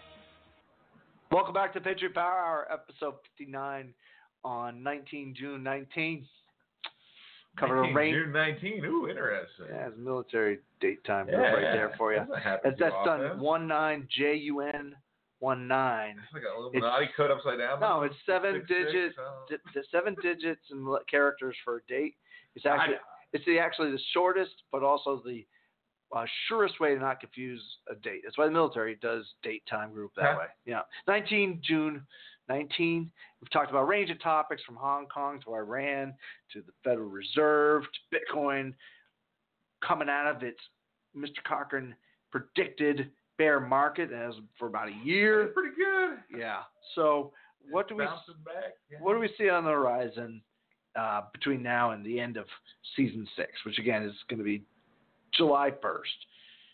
Welcome back to Patriot Power Hour, episode 59 on June 19th. Covered a range. June 19. Ooh, interesting. Yeah, it's military date time right there for you. That's done 19JUN 19. It's like a Illuminati code upside down. No, it's 7 digits. 7 digits and characters for a date. It's actually the shortest, but also the surest way to not confuse a date. That's why the military does date time group that way. Yeah, 19 June 19. We've talked about a range of topics from Hong Kong to Iran to the Federal Reserve to Bitcoin coming out of its Mr. Cochran predicted bear market as for about a year. That's pretty good. Yeah. So what do we see on the horizon between now and the end of season 6, which again is going to be July 1st?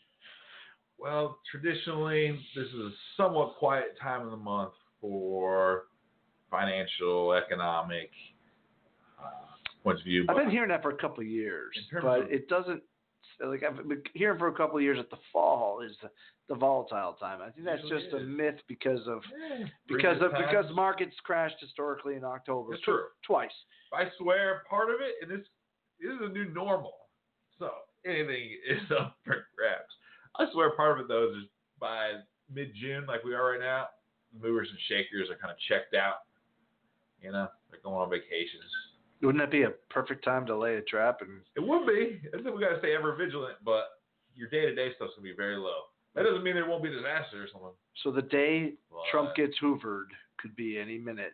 Well, traditionally, this is a somewhat quiet time of the month for financial, economic points of view. I've been hearing that for a couple of years, but it doesn't. Like I've been hearing for a couple of years that the fall is the volatile time. I think that's just a myth because markets crashed historically in October. It's true. Twice. I swear, part of it, and this is a new normal, so anything is up for grabs. I swear, part of it though is by mid-June, like we are right now, the movers and shakers are kind of checked out. You know, they're going on vacations. Wouldn't that be a perfect time to lay a trap? And it would be. I think we got to stay ever vigilant, but your day-to-day stuff's gonna be very low. That doesn't mean there won't be disaster or something. So the day Trump gets hoovered could be any minute,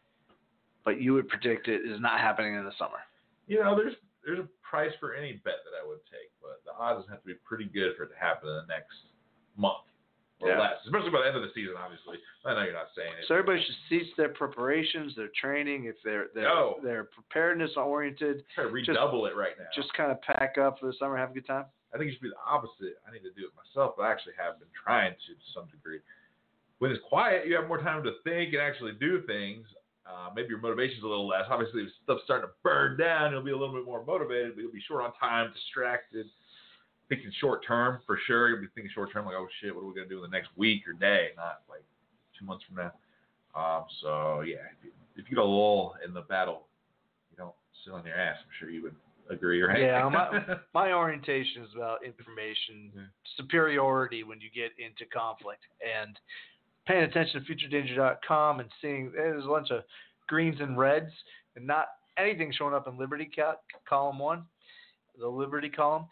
but you would predict it is not happening in the summer. You know, there's a price for any bet that I would take, but the odds have to be pretty good for it to happen in the next month or less, especially by the end of the season, obviously. I know you're not saying it. So everybody should cease their preparations, their training, if they're preparedness oriented. Try to redouble it right now. Just kind of pack up for the summer, have a good time. I think it should be the opposite. I need to do it myself, but I actually have been trying to some degree. When it's quiet, you have more time to think and actually do things. Maybe your motivation's a little less. Obviously, if stuff's starting to burn down, you'll be a little bit more motivated, but you'll be short on time, distracted. Thinking short term, for sure. You'll be thinking short term, like, oh shit, what are we going to do in the next week or day, not like 2 months from now. So, yeah, if you get a lull in the battle, you don't sit on your ass. I'm sure you would agree, right? Yeah, my orientation is about information superiority when you get into conflict. And paying attention to FutureDanger.com and seeing there's a bunch of greens and reds and not anything showing up in Liberty column 1, the Liberty column,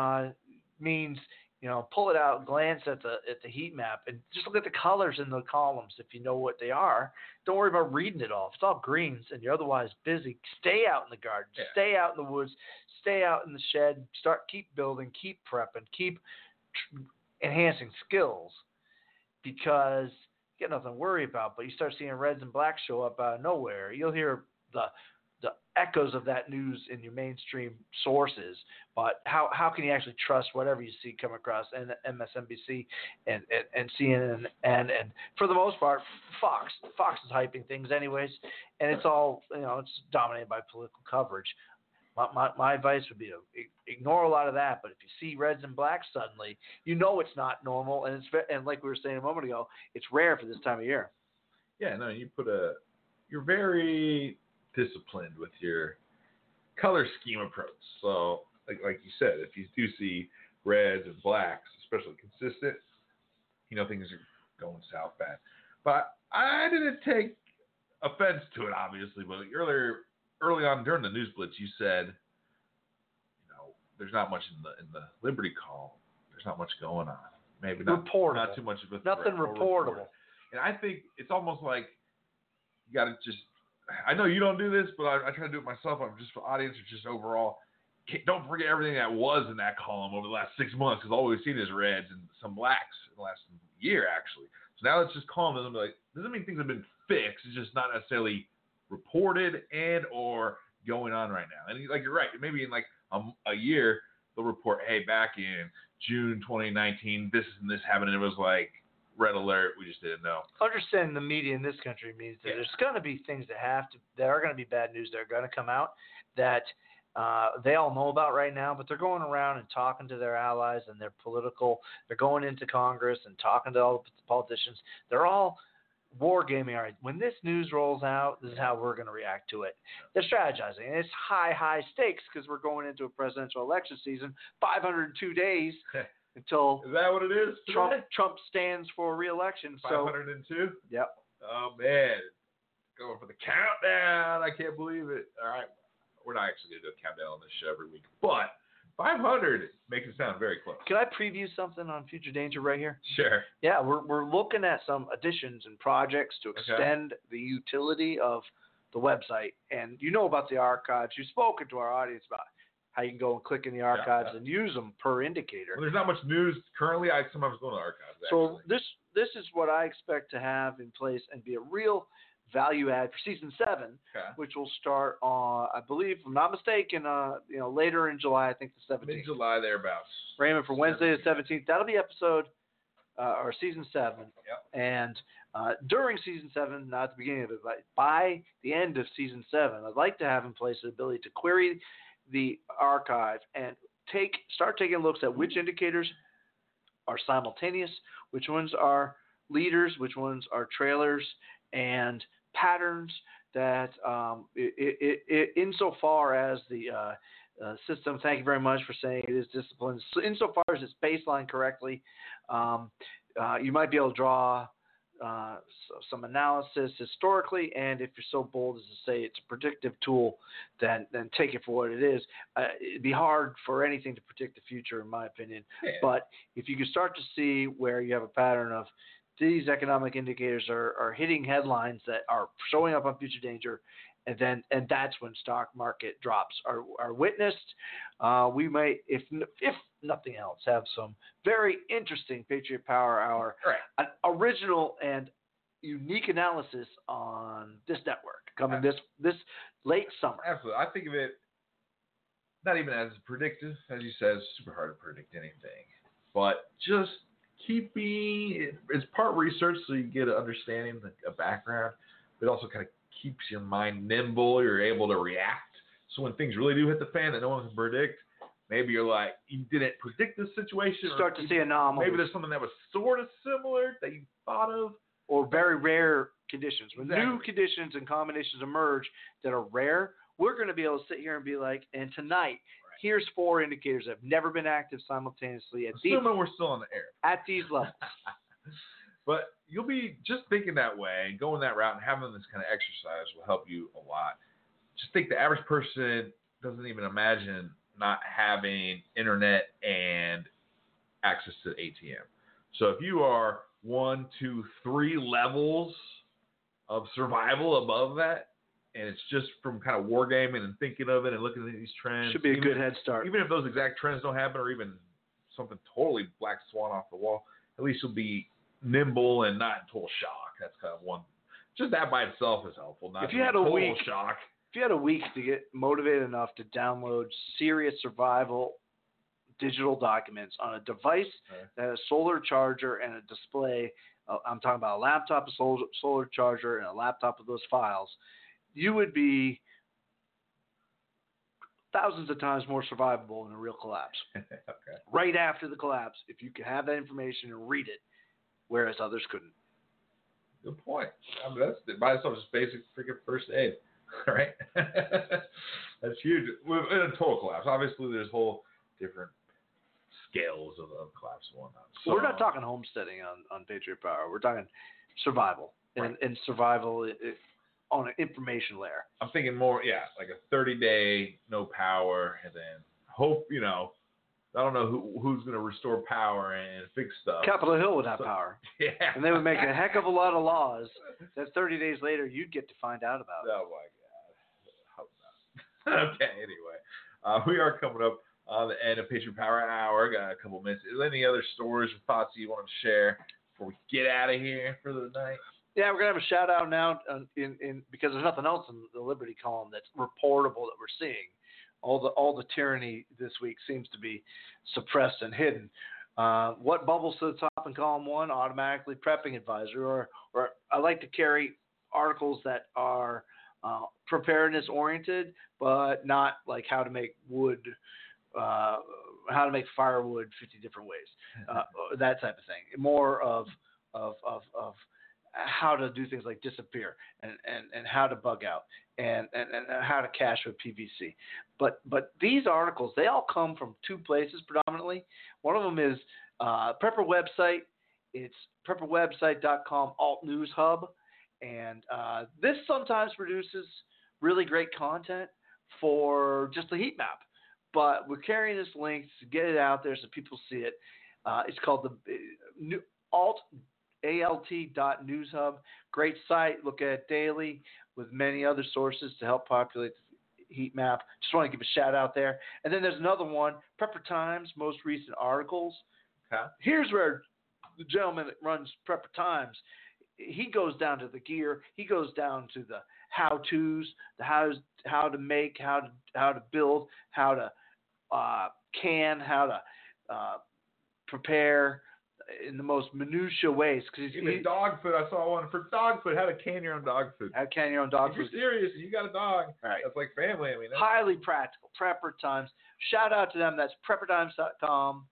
means, you know, pull it out, glance at the heat map, and just look at the colors in the columns if you know what they are. Don't worry about reading it all. If it's all greens and you're otherwise busy, stay out in the garden, stay out in the woods, stay out in the shed, keep building, keep prepping, keep enhancing skills, because you got nothing to worry about. But you start seeing reds and blacks show up out of nowhere. You'll hear the echoes of that news in your mainstream sources, but how can you actually trust whatever you see come across MSNBC and CNN and for the most part Fox is hyping things anyways, and it's all, you know, it's dominated by political coverage. My advice would be to ignore a lot of that, but if you see reds and blacks suddenly, you know it's not normal, and and like we were saying a moment ago, it's rare for this time of year. Yeah, no, you're very disciplined with your color scheme approach. So, like you said, if you do see reds and blacks, especially consistent, you know things are going south bad. But I didn't take offense to it, obviously. But early on during the news blitz, you said, you know, there's not much in the Liberty call. There's not much going on. Maybe not reportable. Not too much of a nothing reportable. And I think it's almost like you got to just. I know you don't do this, but I try to do it myself. I'm just for audience or just overall. Don't forget everything that was in that column over the last 6 months, because all we've seen is reds and some blacks in the last year, actually. So now let's just calm them. Like, doesn't mean things have been fixed. It's just not necessarily reported and or going on right now. And like you're right, maybe in like a year they'll report, hey, back in June 2019, this and this happened, and it was like red alert. We just didn't know. Understanding the media in this country means that there's going to be things that are going to be bad news that are going to come out that they all know about right now, but they're going around and talking to their allies and they're going into Congress and talking to all the politicians. They're all wargaming. All right, when this news rolls out, this is how we're going to react to it. They're strategizing, and it's high stakes because we're going into a presidential election season, 502 days until Is that what it is? Trump stands for re-election. 502? Yep. Oh, man. Going for the countdown. I can't believe it. All right. We're not actually going to do a countdown on this show every week, but 500 makes it sound very close. Can I preview something on Future Danger right here? Sure. Yeah, we're looking at some additions and projects to extend the utility of the website. And you know about the archives. You've spoken to our audience about how you can go and click in the archives and use them per indicator. Well, there's not much news currently. I sometimes go to the archives, actually. So this is what I expect to have in place and be a real value add for season 7, which will start on, I believe, if I'm not mistaken, later in July. I think the 17th. Mid-July thereabouts. Raymond, for Wednesday the 17th. That'll be episode or season 7. Yep. And during season 7, not at the beginning of it, but by the end of season 7, I'd like to have in place the ability to query the archive and start taking looks at which indicators are simultaneous, which ones are leaders, which ones are trailers, and patterns that insofar as the system, thank you very much for saying it is disciplined, so insofar as it's baseline correctly, you might be able to draw some analysis historically, and if you're so bold as to say it's a predictive tool, then take it for what it is. It'd be hard for anything to predict the future, in my opinion. Yeah. But if you can start to see where you have a pattern of these economic indicators are hitting headlines that are showing up on Future Danger, and that's when stock market drops are witnessed. We might, if nothing else, have some very interesting Patriot Power Hour, an original and unique analysis on this network coming this late summer. Absolutely. I think of it not even as predictive, as you said, it's super hard to predict anything, but just it's part research, so you get an understanding, a background, but it also kind of keeps your mind nimble. You're able to react. So when things really do hit the fan that no one can predict, maybe you're like, you didn't predict this situation. Start to see anomalies. Maybe there's something that was sort of similar that you thought of. Or very rare conditions. When new conditions and combinations emerge that are rare, we're going to be able to sit here and be like, and tonight, here's 4 indicators that have never been active simultaneously assuming we're still on the air at these levels. But you'll be just thinking that way and going that route and having this kind of exercise will help you a lot. Just think the average person doesn't even imagine not having internet and access to the ATM. So if you are 1, 2, 3 levels of survival above that, and it's just from kind of wargaming and thinking of it and looking at these trends. Should be a good head start. Even if those exact trends don't happen or even something totally black swan off the wall, at least you'll be nimble and not in total shock. That's kind of one. Just that by itself is helpful. Not if you had a total week, shock. If you had a week to get motivated enough to download serious survival digital documents on a device that has a solar charger and a display, I'm talking about a laptop, a solar charger, and a laptop with those files, you would be thousands of times more survivable in a real collapse. Okay. Right after the collapse, if you could have that information and read it, whereas others couldn't. Good point. I mean, that's by itself just basic freaking first aid, right? That's huge. In a total collapse, obviously there's whole different scales of collapse and whatnot. So, we're not talking homesteading on Patriot Power. We're talking survival. And survival on an information layer. I'm thinking more, like a 30-day no power, and then hope, I don't know who's going to restore power and fix stuff. Capitol Hill would have power. Yeah. And they would make a heck of a lot of laws that 30 days later you'd get to find out about. Oh, my God. Hope not. Okay, anyway. We are coming up on the end of Patriot Power Hour. Got a couple minutes. Is there any other stories or thoughts you want to share before we get out of here for the night? Yeah, we're gonna have a shout out now because there's nothing else in the Liberty column that's reportable that we're seeing. All the tyranny this week seems to be suppressed and hidden. What bubbles to the top in column 1? Automatically prepping advisor, or I like to carry articles that are preparedness oriented, but not like how to make wood, how to make firewood 50 different ways, that type of thing. More of how to do things like disappear and how to bug out and how to cache with PVC. But these articles, they all come from two places predominantly. One of them is Prepper website. It's prepperwebsite.com alt news hub. And this sometimes produces really great content for just the heat map. But we're carrying this link to get it out there so people see it. It's called the alt.newshub. Great site. Look at it daily with many other sources to help populate the heat map. Just want to give a shout out there. And then there's another one, Prepper Times, most recent articles. Okay. Here's where the gentleman that runs Prepper Times, he goes down to the gear. He goes down to the how-tos, the how to make, how to build, how to can, how to prepare in the most minutiae ways. Even dog food. I saw one for dog food. How to can your own dog food. How to can your own dog food. If you're serious, you got a dog. Right. That's like family. I mean, that's highly practical. Prepper Times. Shout out to them. That's preppertimes.com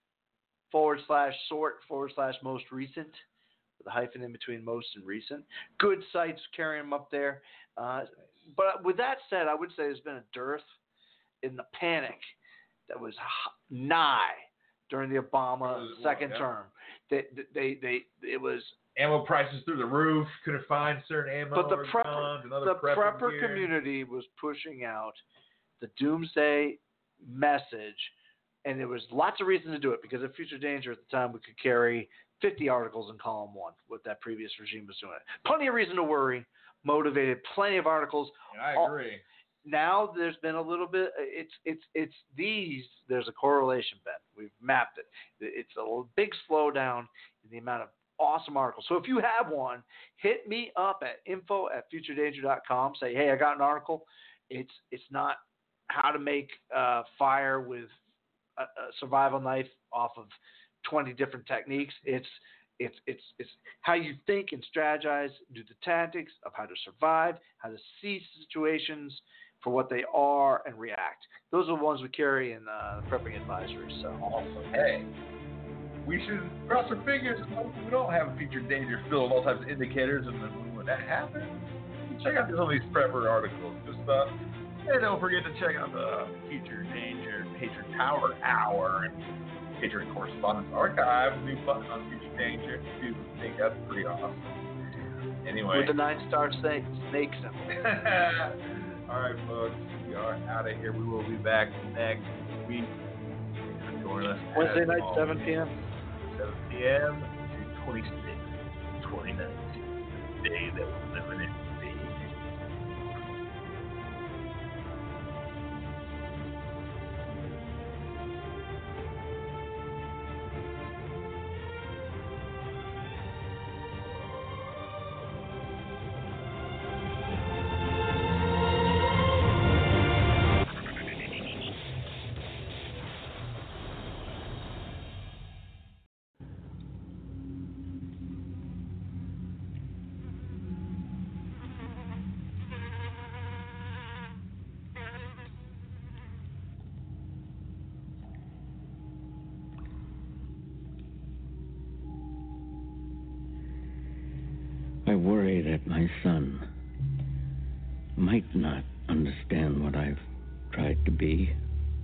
/sort /most recent. With a hyphen in between most and recent. Good sites, carrying them up there. But with that said, I would say there's been a dearth in the panic that was nigh during the Obama second term. It was ammo prices through the roof. Couldn't find certain ammo. But the prepper community was pushing out the doomsday message, and there was lots of reason to do it because of Future Danger at the time. We could carry 50 articles in column 1 what that previous regime was doing. Plenty of reason to worry, motivated, plenty of articles. Yeah, I agree. Now there's been a little bit. There's a correlation, Ben. We've mapped it. It's a big slowdown in the amount of awesome articles. So if you have one, hit me up at info@futuredanger.com. Say, hey, I got an article. It's not how to make fire with a survival knife off of 20 different techniques. It's how you think and strategize, do the tactics of how to survive, how to see situations for what they are and react. Those are the ones we carry in prepping advisories. So awesome. Hey, we should cross our fingers. We don't have a Future Danger filled with all types of indicators, and then when that happens, check out some of these prepper articles. And don't forget to check out the Future Danger Patriot Power Hour and Patriot Correspondence Archive. New button on Future Danger. Dude, I think that's pretty awesome. Anyway. With the 9-star snake symbol. All right, folks. We are out of here. We will be back next week. Join us Wednesday night, 7 p.m. 7 p.m. June 26th, 2019. The day that we're living in. I worry that my son might not understand what I've tried to be.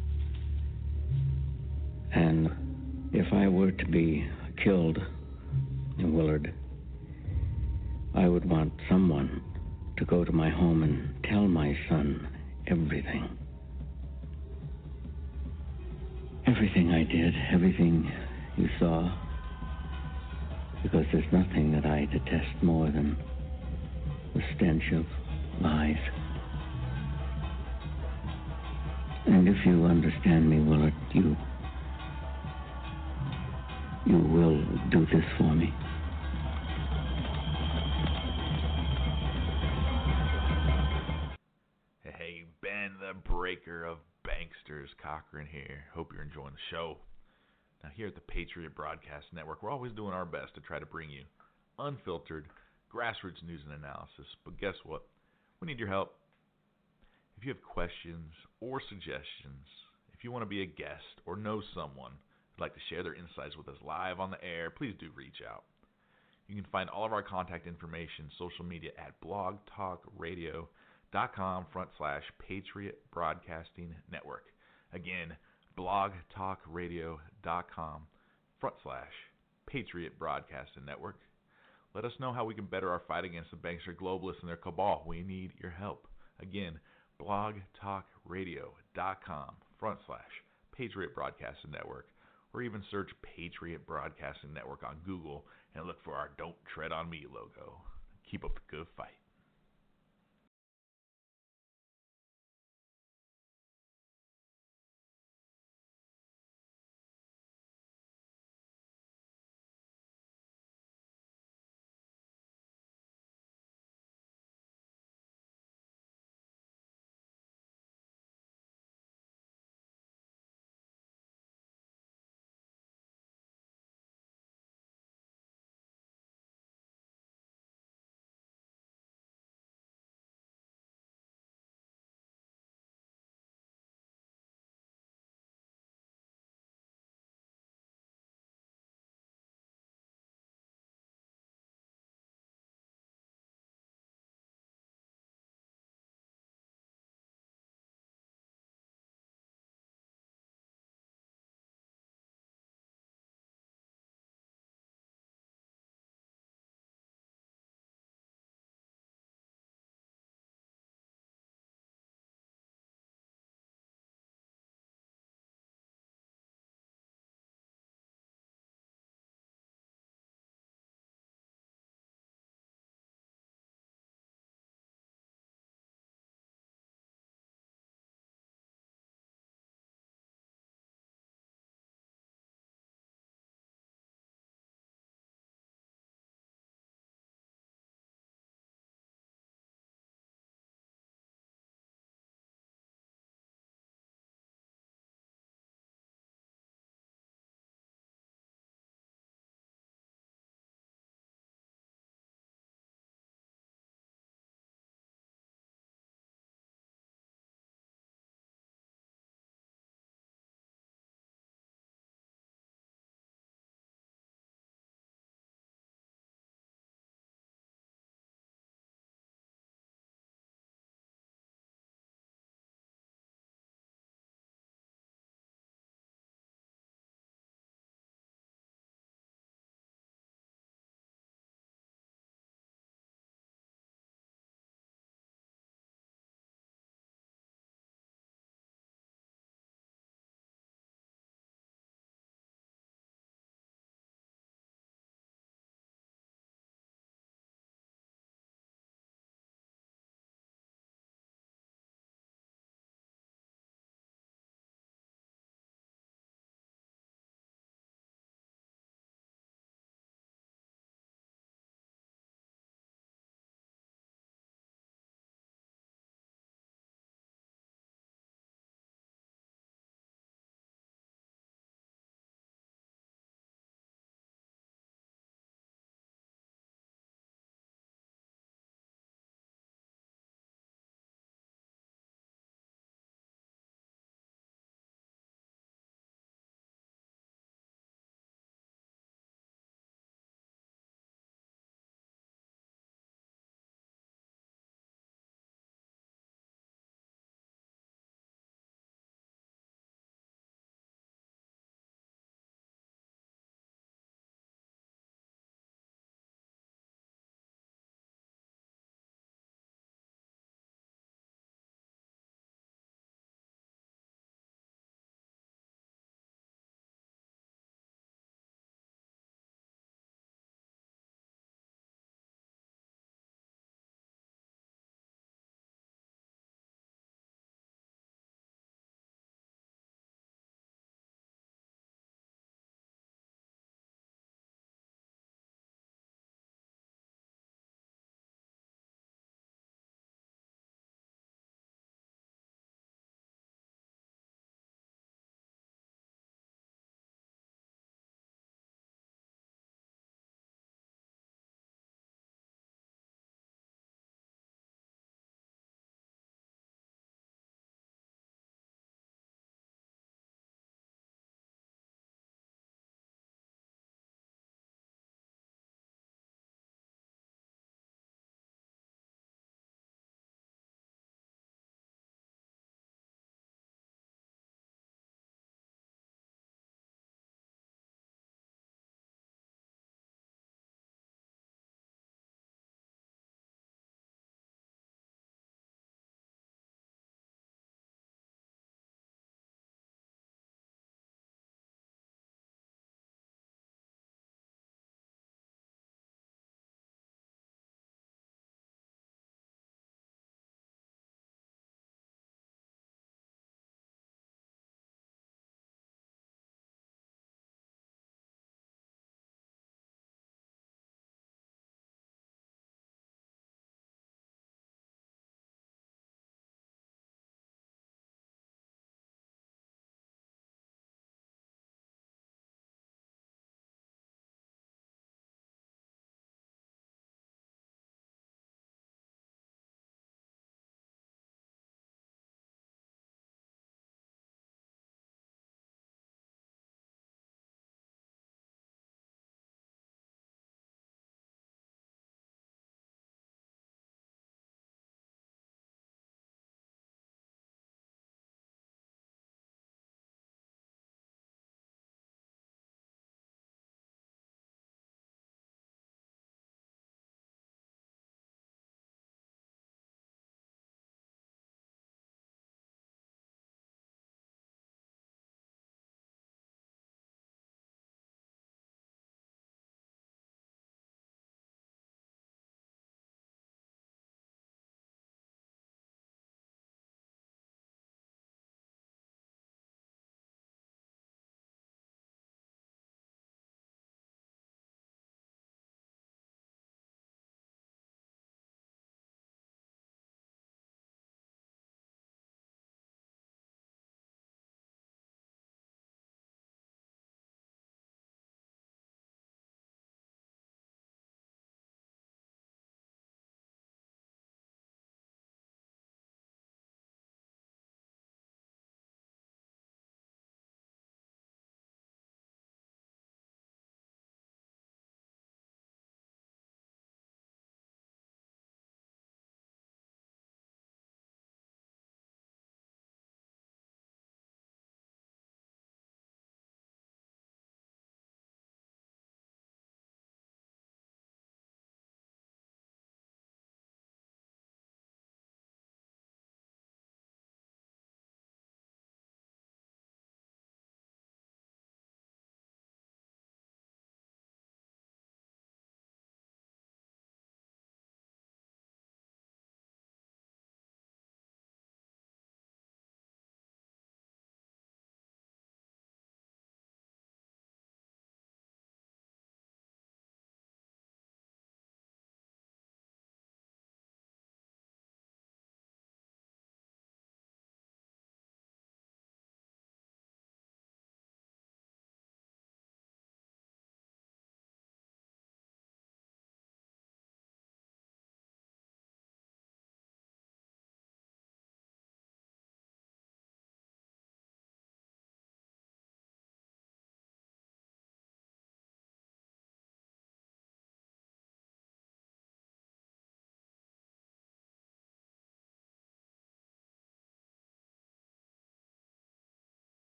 And if I were to be killed in Willard, I would want someone to go to my home and tell my son everything. Everything I did, everything you saw. Because there's nothing that I detest more than the stench of lies. And if you understand me, Willard, You will do this for me. Hey, Ben, the breaker of banksters, Cochran here. Hope you're enjoying the show. Now, here at the Patriot Broadcast Network, we're always doing our best to try to bring you unfiltered, grassroots news and analysis. But guess what? We need your help. If you have questions or suggestions, if you want to be a guest or know someone who'd like to share their insights with us live on the air, please do reach out. You can find all of our contact information, social media at blogtalkradio.com/Patriot Broadcasting Network. Again, blogtalkradio.com/Patriot Broadcasting Network. Let us know how we can better our fight against the bankster globalists and their cabal. We need your help. Again, blogtalkradio.com/Patriot Broadcasting Network, or even search Patriot Broadcasting Network on Google and look for our Don't Tread on Me logo. Keep up the good fight.